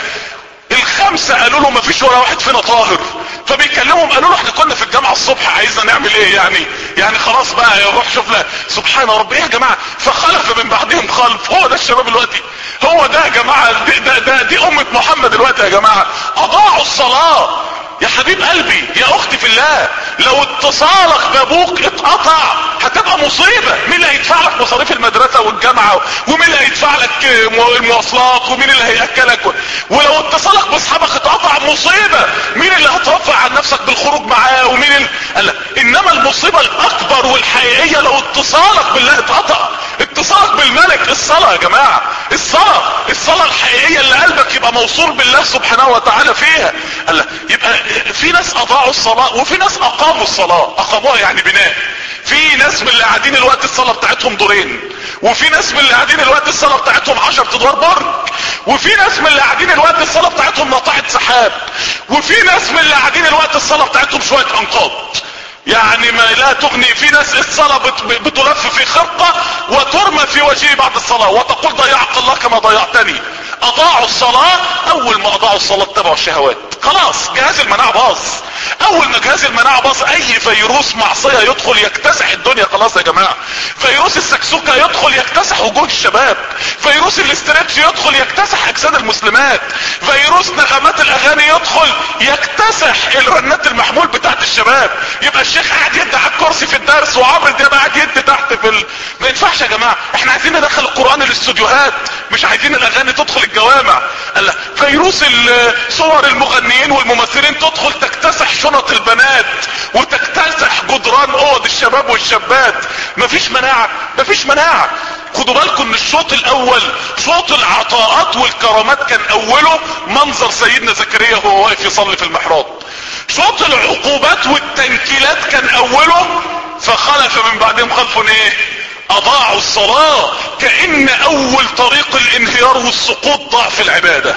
الخمسة قالوا له مفيش ولا واحد فينا طاهر، فبيكلمهم قالوا له احنا كنا في الجامعة الصبح عايزنا نعمل ايه يعني؟ يعني خلاص بقى روح شوف لها. سبحان ربي، ايه يا جماعة؟ فخلف من بعدهم خلف، هو ده الشباب دلوقتي، هو ده يا جماعة، دي, ده ده دي امة محمد دلوقتي يا جماعة، اضاعوا الصلاة. يا حبيب قلبي يا اختي في الله، لو اتصالك بابوك اتقطع هتبقى مصيبة. مين اللي هيدفع لك مصاريف المدرسة والجامعة؟ ومين اللي هيدفع لك المواصلات؟ ومين اللي هيأكلك؟ ولو اتصالك باصحابك اتقطع مصيبة. مين اللي هترفع عن نفسك بالخروج معاه؟ ومين اللي... ألا. انما المصيبة الاكبر والحقيقية لو اتصالك بالله اتقطع، اتصالك بالملك، الصلاة يا جماعة، الصلاة الصلاة الحقيقية اللي قلبك يبقى موصول بالله سبحانه وتعالى فيها. ألا. يبقى في ناس اضاعوا الصلاة وفي ناس اقاموا الصلاة، اقاموها يعني بناء. في ناس من اللي قاعدين الوقت الصلاة بتاعتهم دورين، وفي ناس من اللي قاعدين الوقت الصلاة بتاعتهم عشر ادوار برج، وفي ناس من اللي قاعدين الوقت الصلاة بتاعتهم ناطحة سحاب، وفي ناس من اللي قاعدين الوقت الصلاة بتاعتهم شوية انقاض، يعني ما لا تغني. في ناس الصلاة بتلف في خرقة وترمى في وجهه بعد الصلاة وتقول ضيعك الله كما ضيعتني. اضاعوا الصلاة، اول ما اضاعوا الصلاة اتبعوا الشهوات، خلاص جهاز المناعة باظ. اول ما جهاز المناعة باظ اي فيروس معصية يدخل يكتسح الدنيا، خلاص يا جماعة. فيروس السكسوكة يدخل يكتسح وجوه الشباب، فيروس الاستريتش يدخل يكتسح اجساد المسلمات، فيروس نغمات الاغاني يدخل يكتسح الرنات المحمول بتاعت الشباب. يبقى الشيخ قاعد يدي على الكرسي في الدرس وعمرو دياب قاعد يدي تحت في ال... ما ينفعش يا جماعة. احنا عايزين ندخل القرآن الاستوديوهات، مش عايزين الاغاني تدخل الجوامع. الله. فيروس صور المغنيين والممثلين تدخل تكتسح شنط البنات وتكتسح جدران اوض الشباب والشابات. مفيش مناعة، مفيش مناعة. خدوا بالكم ان الشوط الاول شوط العطاءات والكرامات كان اوله منظر سيدنا زكريا وهو واقف يصلي في المحراب. شوط العقوبات والتنكيلات كان اوله فخلف من بعدهم خلف ايه؟ اضاعوا الصلاة. كأن اول طريق الانهيار والسقوط ضعف العبادة،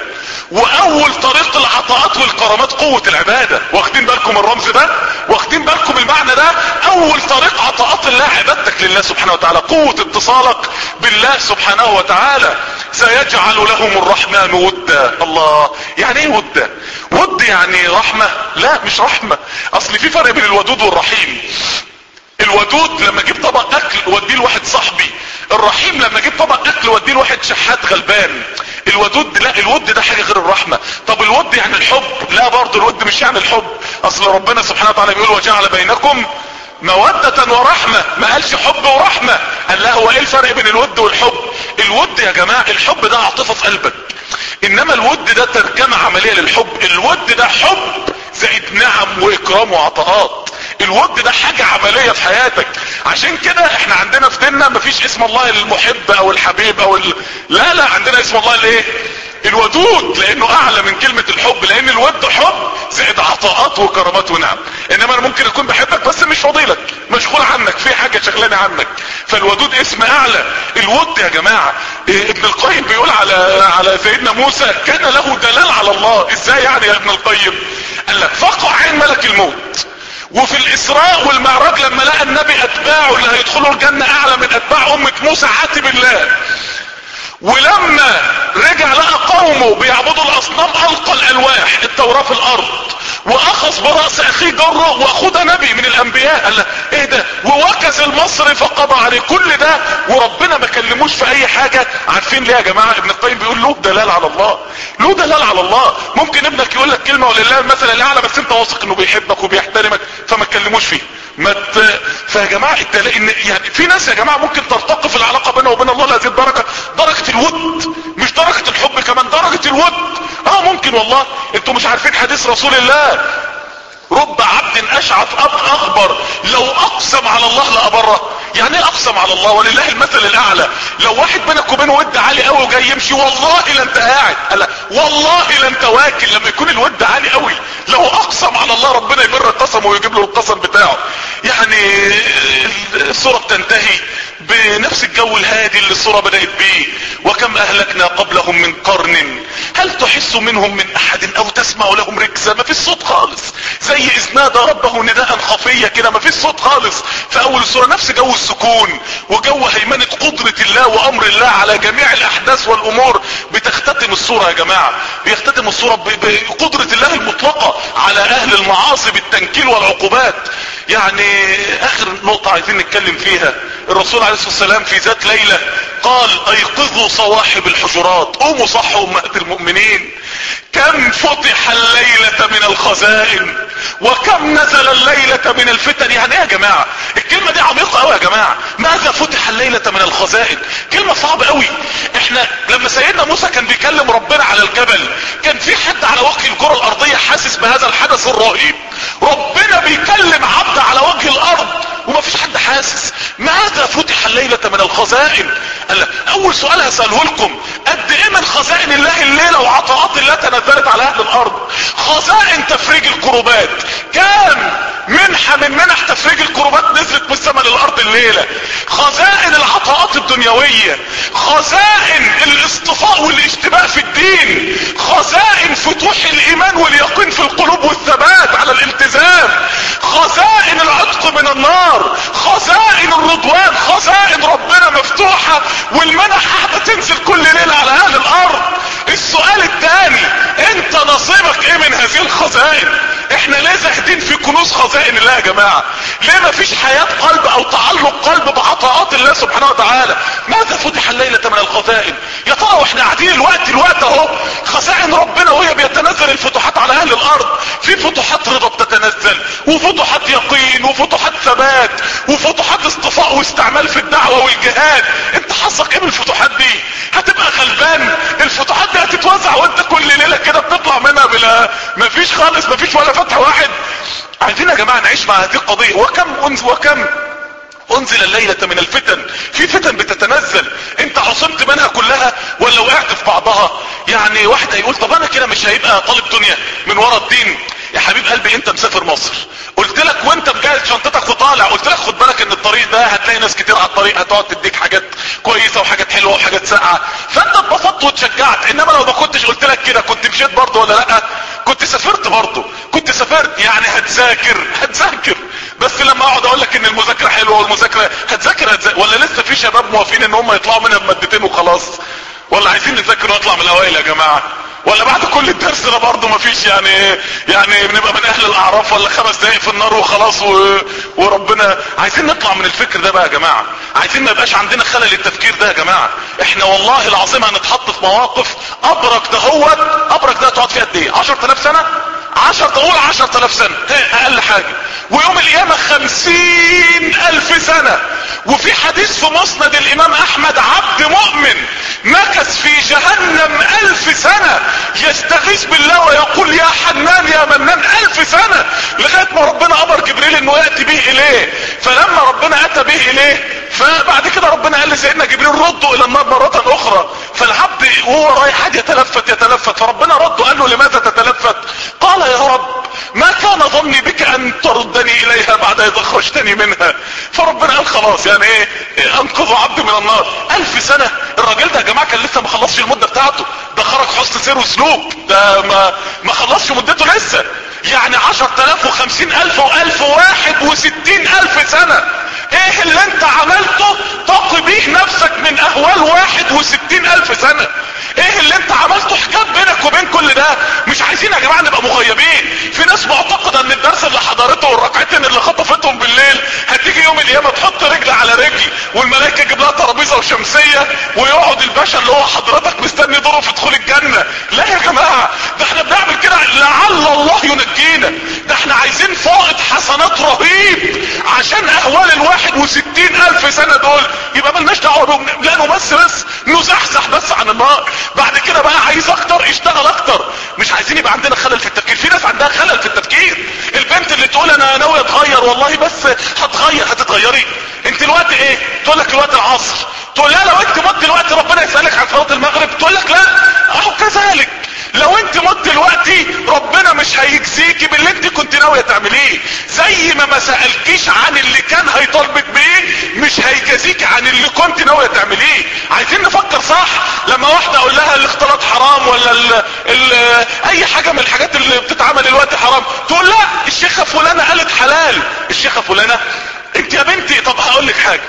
واول طريق العطاءات والكرامات قوة العبادة. واخدين بالكم الرمز ده؟ واخدين بالكم المعنى ده؟ اول طريق عطاءات الله عبادتك لله سبحانه وتعالى، قوة اتصالك بالله سبحانه وتعالى. سيجعل لهم الرحمن ودا. الله، يعني ايه ودا؟ ود يعني رحمة؟ لا مش رحمة، اصل في فرق بين الودود والرحيم. الودود لما اجيب طبق اكل وديه لواحد صاحبي، الرحيم لما اجيب طبق اكل وديه لواحد شحات غلبان. الودود لا، الود ده حاجة غير الرحمة. طب الود يعني الحب؟ لا برضه الود مش يعني الحب. اصل ربنا سبحانه وتعالى بيقول وجعل بينكم مودة ورحمة، ما قالش حب ورحمة. قال لا، هو ايه الفرق بين الود والحب؟ الود يا جماعة الحب ده عاطفة في قلبك، انما الود ده ترجمة عملية للحب. الود ده حب زائد نعم واكرام وعطاءات. الود ده حاجة عملية في حياتك. عشان كده احنا عندنا في ديننا مفيش اسم الله المحب او الحبيب او ال... لا لا، عندنا اسم الله الايه؟ الودود، لانه اعلى من كلمة الحب، لان الود حب زائد عطاءات وكرامات ونعم. انما انا ممكن اكون بحبك بس مش فاضيلك، مشغول عنك، في حاجة شغلاني عنك، فالودود اسم اعلى. الود يا جماعة إيه، ابن القيم بيقول على على سيدنا موسى كان له دلال على الله. ازاي يعني يا ابن القيم؟ قال لك فقع عين ملك الموت وفي الاسراء والمعراج لما لقى النبي اتباعه اللي هيدخلوا الجنة اعلى من اتباع امة موسى عاتب الله. ولما رجع لقى قومه بيعبدوا الاصنام القى الالواح التوراة في الارض واخذ برأس اخيه جره، واخوه ده نبي من الانبياء. قال له ايه ده؟ ووكز المصري فقضى عليه. كل ده وربنا ما كلموش في اي حاجة. عارفين ليه يا جماعة؟ ابن القيم بيقول له دلال على الله، له دلال على الله. ممكن ابنك يقول لك كلمة ولله المثل الاعلى، بس انت واثق انه بيحبك وبيحترمك فما تكلموش فيه. ما ت... فيا جماعة التلاقي ان يعني في ناس يا جماعة ممكن ترتقي في العلاقة بينه وبين الله لهذه الدرجة، درجة الود، مش درجة الحب كمان، درجة الود. اه ممكن والله. انتوا مش عارفين حديث رسول الله رب عبد اشعث اغبر لو اقسم على الله لابره. يعني ايه اقسم على الله؟ ولله المثل الاعلى. لو واحد بينك وبينه ود عالي قوي وجاي يمشي، والله لا انت قاعد، لا والله لا انت واكل. لما يكون الود عالي قوي لو اقسم على الله ربنا يبر قسمه ويجيب له القسم بتاعه. يعني السورة بتنتهي بنفس الجو الهادي اللي السورة بدأت بيه. وكم اهلكنا قبلهم من قرن هل تحس منهم من احد او تسمع لهم ركزا. ما فيش صوت خالص، زي اذ نادى ربه نداء خفيا كده، ما فيش صوت خالص في اول السورة. نفس جو السكون وجو هيمنة قدرة الله وامر الله على جميع الاحداث والامور. بتختتم السورة يا جماعة، بيختتم السورة بقدرة الله المطلقة على اهل المعاصي بالتنكيل والعقوبات. يعني اخر نقطة عايزين نتكلم فيها، الرسول عليه الصلاة والسلام في ذات ليلة قال ايقظوا صواحب الحجرات، قوموا صحوا امهات المؤمنين. كم فتح الليلة من الخزائن وكم نزل الليلة من الفتن. يعني ايه يا جماعة؟ الكلمة دي عميقة قوي يا جماعة. ماذا فتح الليلة من الخزائن؟ كلمة صعبة قوي. احنا لما سيدنا موسى كان بيكلم ربنا على الجبل، كان في حد على وجه الكرة الارضية حاسس بهذا الحدث الرهيب؟ ربنا بيكلم عبد على وجه الارض وما فيش حد حاسس. ماذا فتح الليلة من الخزائن؟ قال اول سؤال هسأله لكم، قد ايه من خزائن الله الليلة وعطاءات الله تنزلت على اهل الارض؟ خزائن تفريج الكروبات، كام منحة من منح تفريج الكروبات نزلت من السماء للارض الليلة. خزائن العطاءات الدنيوية، خزائن الاصطفاء والاشتباك في الدين، خزائن فتوح الايمان واليقين في القلوب والثبات على الالتزام، خزائن العتق من النار، خزائن الرضوان. خزائن ربنا مفتوحة والمنح قاعدة تنزل كل ليلة على اهل الارض. السؤال الثاني، انت نصيبك ايه من هذه الخزائن؟ احنا ليه زاهدين في كنوز خزائن الله يا جماعة؟ ليه ما فيش حياة قلب او تعلق قلب بعطاءات الله سبحانه وتعالى؟ ماذا فتح الليلة من الخزائن؟ يا ترى واحنا قاعدين الوقت الوقت اهو خزائن ربنا وهي بيتنزل الفتوحات على اهل الارض. في فتوحات رضا بتتنزل، وفتوحات يقين، وفتوحات ثبات، وفتوحات اصطفاء واستعمال في الدعوة والجهاد. انت حظك ايه من الفتوحات دي؟ هتبقى غلبان. الفتوحات دي هتتوزع وانت كل ليلة كده بتطلع منها بلا مفيش خالص، مفيش ولا فتح واحد. عايزين يا جماعة نعيش مع هذه القضية. وكم انزل وكم انزل الليلة من الفتن. في فتن بتتنزل، انت عصمت منها كلها ولا وقعت في بعضها؟ يعني واحد هيقول طب انا كده مش هيبقى طالب دنيا من ورا الدين. يا حبيب قلبي انت مسافر مصر، قلت لك وانت مجهز شنطتك وطالع، قلت لك خد بالك ان الطريق ده هتلاقي ناس كتير على الطريق هتقعد تديك حاجات كويسة وحاجات حلوة وحاجات ساقعة، فانت اتبسطت واتشجعت. انما لو ما كنتش قلت لك كده كنت مشيت برضه ولا لا؟ كنت سافرت برضه، كنت سافرت. يعني هتذاكر هتذاكر بس لما اقعد اقول لك ان المذاكرة حلوة والمذاكرة هتذاكر هتذاكر. ولا لسه في شباب موافقين ان هم يطلعوا منها بمادتين وخلاص؟ ولا عايزين نذاكر ونطلع من الاوائل يا جماعة؟ ولا بعد كل الدرس ده برضه مفيش يعني يعني بنبقى من اهل الاعراف ولا خمس دقايق في النار وخلاص و... وربنا. عايزين نطلع من الفكر ده بقى يا جماعة. عايزين ما يبقاش عندنا خلل التفكير ده يا جماعة. احنا والله العظيم هنتحط في مواقف ابرك ده هو ابرك ده تقعد فيها قد ايه؟ عشرة آلاف سنة؟ عشر تقول عشرة آلاف سنة اقل حاجة. ويوم القيامة خمسين الف سنة. وفي حديث في مسند الامام احمد عبد مؤمن مكث في جهنم الف سنة يستغيث بالله ويقول يا حنان يا منان الف سنة، لغاية ما ربنا امر جبريل انه يأتي به اليه. فلما ربنا اتى به اليه فبعد كده ربنا قال لسيدنا جبريل ردوا الى النار مرة اخرى. فالعبد وهو رايح حد يتلفت يتلفت فربنا رده قال له لماذا تتلفت؟ قال يا رب ما كان ظني بك ان تردني اليها بعد اذا اخرجتني منها. فربنا قال خلاص يعني ايه انقذوا عبدي من النار. الف سنة. الراجل ده يا جماعة كان لسه ما خلصش المدة بتاعته، ده خرج حسن سير وسلوك، ده ما ما خلصش مدته لسه. يعني عشر تلاف وخمسين الف والف واحد وستين الف سنة. ايه اللي انت عملته تقي بيه نفسك من اهوال واحد وستين الف سنة؟ ايه اللي انت عملته حجاب بينك وبين كل ده؟ مش عايزين يا جماعة نبقى مغيبين. في ناس معتقدة ان الدرس اللي حضرته والركعتين اللي خطفتهم بالليل هتيجي يوم القيامة تحط رجل على رجل والملائكة تجيب لها ترابيزة وشمسية ويقعد الباشا اللي هو حضرتك مستني دوره في دخول الجنة. لا يا جماعة، ده احنا بنعمل كده لعل الله ينجينا. ده احنا عايزين فائض حسنات رهيب عشان اهوال الواحد وستين الف سنة دول يبقى ملناش دعوة بهم. لا نمس بس نزحزح بس عن النار. بعد كده بقى عايز اكتر اشتغل اكتر. مش عايزين يبقى عندنا خلل في التفكير. في ناس عندها خلل في التفكير. البنت اللي تقول انا ناوية اتغير والله بس هتغير. هتتغيري انت الوقت ايه؟ تقول لك الوقت العصر. تقول لا لو انت مت الوقت ربنا يسألك عن صلاة المغرب. تقول لك لا اهو كذلك لو انت مت دلوقتي ربنا مش هيجزيكي باللي انت كنت ناوية تعمليه. زي ما ما سألكيش عن اللي كان هيطالبك بيه مش هيجازيكي عن اللي كنت ناوية تعمليه. عايزين نفكر صح. لما واحدة اقول لها الاختلاط حرام ولا ال ال اي حاجة من الحاجات اللي بتتعمل دلوقتي حرام، تقول لا الشيخة فلانة قالت حلال. الشيخة فلانة انت يا بنتي. طب هقول لك حاجة،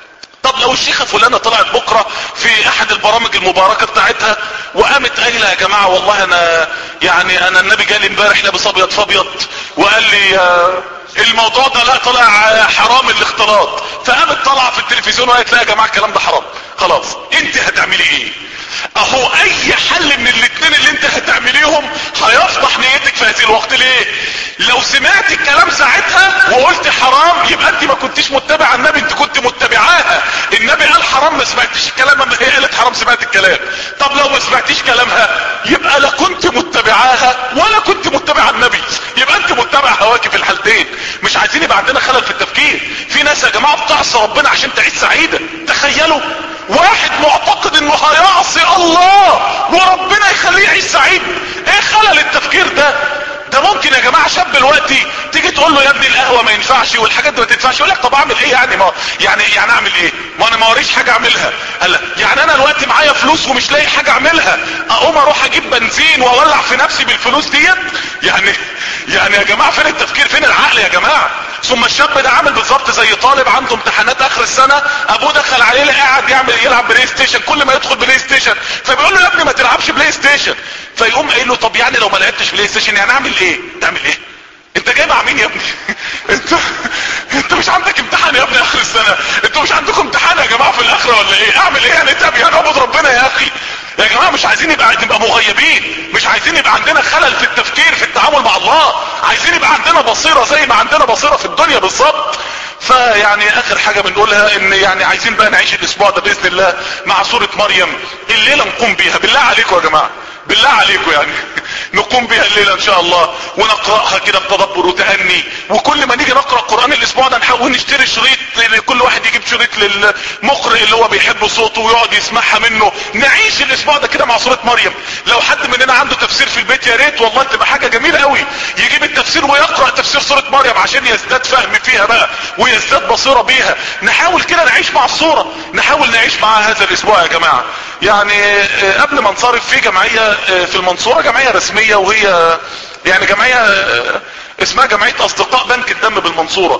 طب لو الشيخة فلانة طلعت بكرة في احد البرامج المباركة بتاعتها وقامت قايلة يا جماعة والله انا يعني انا النبي جالي امبارح لابس ابيض فابيض وقال لي آه الموضوع ده لا طلع حرام الاختلاط، فقامت طلع في التلفزيون وقالت لا يا جماعة الكلام ده حرام. خلاص انت هتعملي ايه؟ اهو اي حل من الاتنين اللي انت هتعمليهم هيفضح نيتك في هذه الوقت. ليه؟ لو سمعت الكلام ساعتها وقلت حرام يبقى انت ما كنتش متبع النبي، انت كنت متبعاها. النبي قال حرام ما سمعتش الكلام، اما هي قالت حرام سمعت الكلام. طب لو ما سمعتيش كلامها يبقى لا كنت متبعاها ولا كنت متبع النبي، يبقى انت متبع هواكي في الحالتين. مش عايزين يبقى عندنا خلل في التفكير. في ناس يا جماعة بتعصي ربنا عشان تعيش سعيدة. تخيلوا واحد معتقد انه هيعصي الله وربنا يخليه يعيش سعيد. ايه خلل التفكير ده؟ ده ممكن يا جماعة شاب دلوقتي تيجي تقول له يا ابني القهوة ما ينفعش والحاجات دي ما تنفعش، يقول لك طب اعمل ايه يعني؟ ما يعني يعني اعمل ايه؟ ما انا ما وريش حاجة اعملها. هلا يعني انا دلوقتي معايا فلوس ومش لاقي حاجة اعملها، اقوم اروح اجيب بنزين واولع في نفسي بالفلوس ديت؟ يعني يعني يا جماعة فين التفكير؟ فين العقل يا جماعة؟ ثم الشاب ده عامل بالظبط زي طالب عنده امتحانات اخر السنة، ابوه دخل عليه قاعد يعمل يلعب بلاي ستيشن، كل ما يدخل بلاي ستيشن فبيقول له يا ابني ما تلعبش بلاي ستيشن، فيقوم قايل له طب يعني لو ما لعبتش بلاي ستيشن يعني اعمل ايه؟ تعمل ايه؟ انت جاي مع مين يا ابني؟ انت انت مش عندك امتحان يا ابني اخر السنة؟ انتوا مش عندكم امتحان يا جماعة في الاخرة ولا ايه؟ اعمل ايه يعني؟ انت يعني اعبد ربنا يا اخي. يا جماعة مش عايزين يبقى نبقى مغيبين، مش عايزين يبقى عندنا خلل في التفكير في التعامل مع الله، عايزين يبقى عندنا بصيرة زي ما عندنا بصيرة في الدنيا بالظبط. فيعني اخر حاجة بنقولها ان يعني عايزين بقى نعيش الاسبوع ده باذن الله مع سورة مريم الليلة نقوم بيها. بالله عليكم يا جماعة، بالله عليكم يعني نقوم بها الليلة ان شاء الله ونقرأها كده بتدبر وتأني. وكل ما نيجي نقرأ القرآن الاسبوع ده نحاول نشتري شريط، كل واحد يجيب شريط للمقرئ اللي هو بيحب صوته ويقعد يسمعها منه. نعيش الاسبوع ده كده مع سورة مريم. لو حد مننا عنده تفسير في البيت يا ريت والله تبقى حاجة جميلة قوي، يجيب التفسير ويقرأ تفسير سورة مريم عشان يزداد فهم فيها بقى ويزداد بصيرة بيها. نحاول كده نعيش مع الصورة، نحاول نعيش مع هذا الاسبوع يا جماعة. يعني قبل ما نصرف في جمعية في المنصورة، جمعية رسمية وهي يعني جمعية اسمها جمعية اصدقاء بنك الدم بالمنصورة.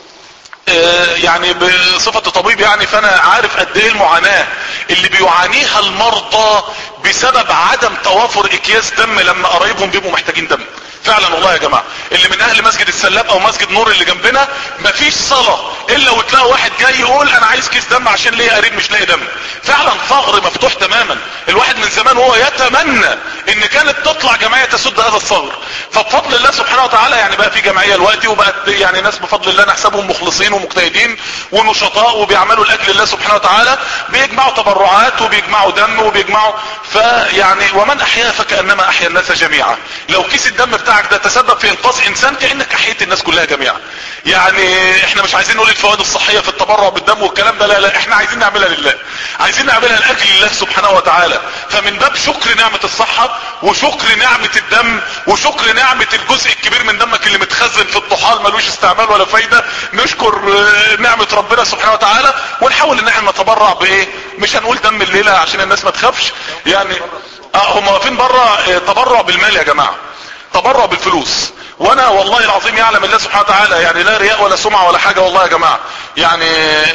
يعني بصفة طبيب يعني فانا عارف قد ايه المعاناة اللي بيعانيها المرضى بسبب عدم توافر اكياس دم لما قرايبهم بيبقوا محتاجين دم. فعلا والله يا جماعة اللي من اهل مسجد السلاب او مسجد نور اللي جنبنا مفيش صلاة الا وتلاقي واحد جاي يقول انا عايز كيس دم عشان ليه قريب مش لاقي دم. فعلا ثغر مفتوح تماما. الواحد من زمان وهو يتمنى ان كانت تطلع جمعية تسد هذا الثغر. فبفضل الله سبحانه وتعالى يعني بقى في جمعية دلوقتي وبقت يعني ناس بفضل الله نحسبهم مخلصين ومجتهدين ونشطاء وبيعملوا لاجل الله سبحانه وتعالى، بيجمعوا تبرعات وبيجمعوا دم وبيجمعوا. فيعني ومن احياها فكأنما احيا الناس جميعا. لو كيس الدم بتاعك ده تسبب في انقاذ انسان كأنك احييت الناس كلها جميعا. يعني احنا مش عايزين نقول الفوائد الصحية في التبرع بالدم والكلام ده، لا لا احنا عايزين نعملها لله، عايزين نعملها لاجل الله سبحانه وتعالى. فمن باب شكر نعمة الصحة وشكر نعمة الدم وشكر نعمة الجزء الكبير من دمك اللي متخزن في الطحال ملوش استعمال ولا فايدة، نشكر نعمة ربنا سبحانه وتعالى ونحاول ان احنا نتبرع بايه. مش هنقول دم الليلة عشان الناس ما تخافش يعني. اه هم واقفين بره. تبرع بالمال يا جماعة، تبرع بالفلوس. وانا والله العظيم يعلم الله سبحانه وتعالى، يعني لا رياء ولا سمعة ولا حاجة والله يا جماعة. يعني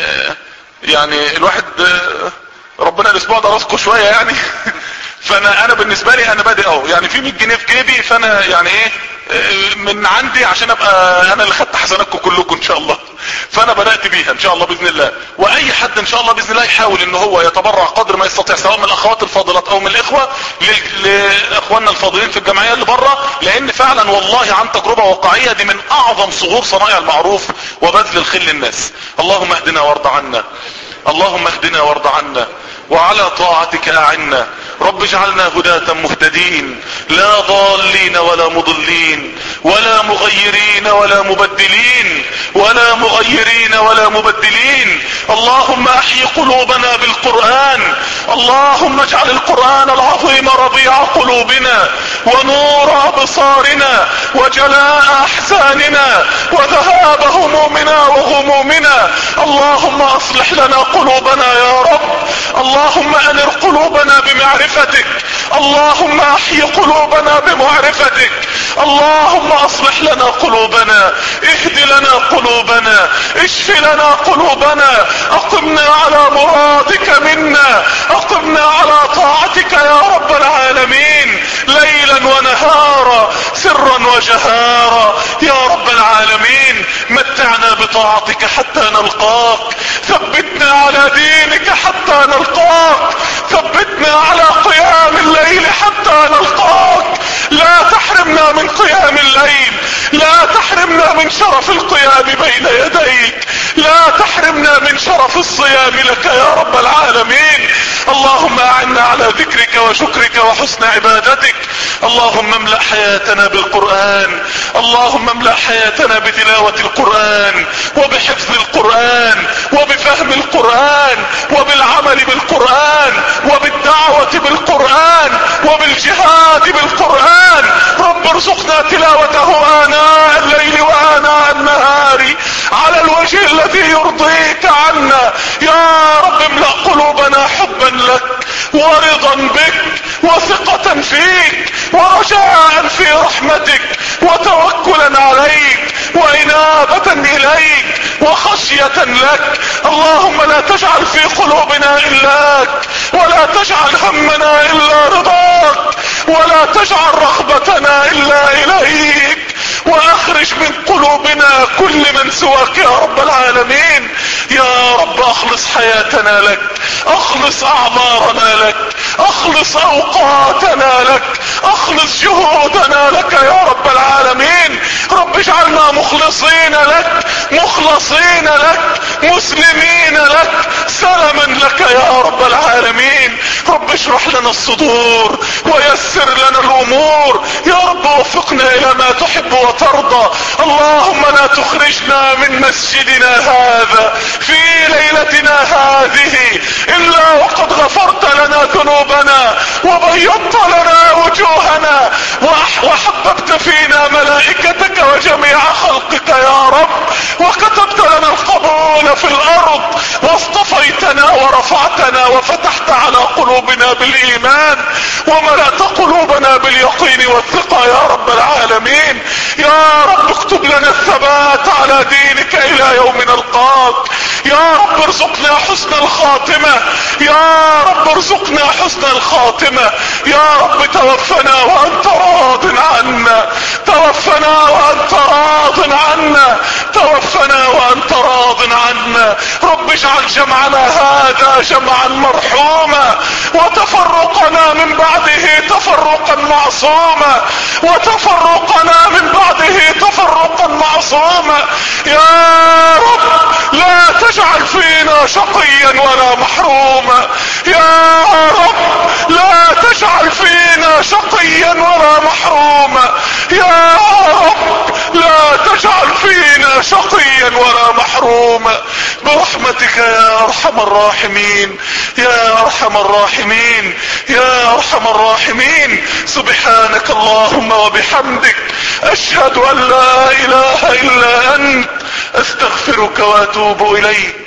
يعني الواحد ربنا الاسبوع ده رزقه شوية يعني فانا انا بالنسبة لي انا بادئ اهو، يعني في مية جنيه في جيبي، فانا يعني ايه من عندي عشان ابقى انا اللي خدت حسناتكم كلكم ان شاء الله، فانا بدأت بيها ان شاء الله باذن الله. واي حد ان شاء الله باذن الله يحاول ان هو يتبرع قدر ما يستطيع، سواء من الاخوات الفاضلات او من الاخوه لاخواننا الفاضلين في الجمعيه اللي بره، لان فعلا والله عن تجربه واقعيه دي من اعظم صغور صنائع المعروف وبذل الخير للناس. اللهم اهدنا وارض عنا، اللهم اهدنا وارض عنا، وعلى طاعتك اعنا. رب اجعلنا هداة مهتدين، لا ضالين ولا مضلين ولا مغيرين ولا مبدلين ولا مغيرين ولا مبدلين. اللهم احيي قلوبنا بالقرآن، اللهم اجعل القرآن العظيم ربيع قلوبنا ونور ابصارنا وجلاء احزاننا وذهاب همومنا وغمومنا. اللهم اصلح لنا قلوبنا يا رب، اللهم انر قلوبنا بمعرفتك، اللهم احيي قلوبنا بمعرفتك، اللهم اصلح لنا قلوبنا، اهد لنا قلوبنا، اشف لنا قلوبنا، اقمنا على مرادك منا، اقمنا على طاعتك يا رب العالمين، ليلا ونهارا سرا وجهارا يا رب العالمين. متعنا بطاعتك حتى نلقاك، ثبتنا على دينك حتى نلقاك، ثبتنا على قيام الليل حتى نلقاك. لا تحرمنا من قيام الليل، لا تحرمنا من شرف القيام بين يديك، لا تحرمنا من شرف الصيام لك يا رب العالمين. اللهم اعنا على ذكرك وشكرك وحسن عبادتك. اللهم املأ حياتنا بالقرآن، اللهم املأ حياتنا بتلاوة القرآن وبحفظ القرآن وبفهم القرآن وبالعمل بالقرآن وبالدعوة بالقرآن وبالجهاد بالقرآن. رب ارزقنا تلاوته آناء الليل وآناء النهار على الوجه الذي يرضيك عنا يا رب. املأ قلوبنا حبا لك ورضا بك وثقة فيك ورجاء في رحمتك وتوكلا عليك وإنابة إليك وخشية لك. اللهم لا تجعل في قلوبنا إلاك، ولا تجعل همنا إلا رضاك، ولا تجعل رغبتنا إلا إليك، واخرج من قلوبنا كل من سواك يا رب العالمين. يا رب اخلص حياتنا لك، اخلص اعمارنا لك، اخلص اوقاتنا لك، اخلص جهودنا لك يا رب العالمين. رب اجعلنا مخلصين لك، مخلصين لك، مسلمين لك، سلما لك يا رب العالمين. رب اشرح لنا الصدور ويسر لنا الامور يا رب، وفقنا الى ما تحب وترضى. اللهم لا تخرجنا من مسجدنا هذا في ليلتنا هذه الا وقد غفرت لنا ذنوبنا وبيضت لنا وجوهنا وحببت فينا ملائكتك وجميع خلقك يا رب، وكتبت لنا القبول في الارض واصطفيتنا ورفعتنا وفتحت على قلوبنا بالايمان وملأت قلوبنا باليقين والثقة يا رب العالمين. يا رب اكتب لنا الثبات على دينك الى يوم نلقاك. يا رب ارزقنا حسن الخاتمة، يا رب ارزقنا حسن الخاتمة. يا رب توفنا وانت راض عنا، توفنا وانت راض عنا، توفنا وانت راض عنا. رب اجعل جمعنا هذا جمعا مرحوما، وتفرقنا من بعده تفرقا معصوما، وتفرقنا من بعده تفرقا معصوما. يا رب لا تجعل فينا شقيا ولا محروما، يا رب لا تجعل فينا شقيا ولا محروما، يا رب لا تجعل فينا شقيا ولا محروما، برحمتك يا ارحم الراحمين، يا ارحم الراحمين، يا ارحم الراحمين. سبحانك اللهم وبحمدك، اشهد ان لا اله الا انت، استغفرك واتوب اليك.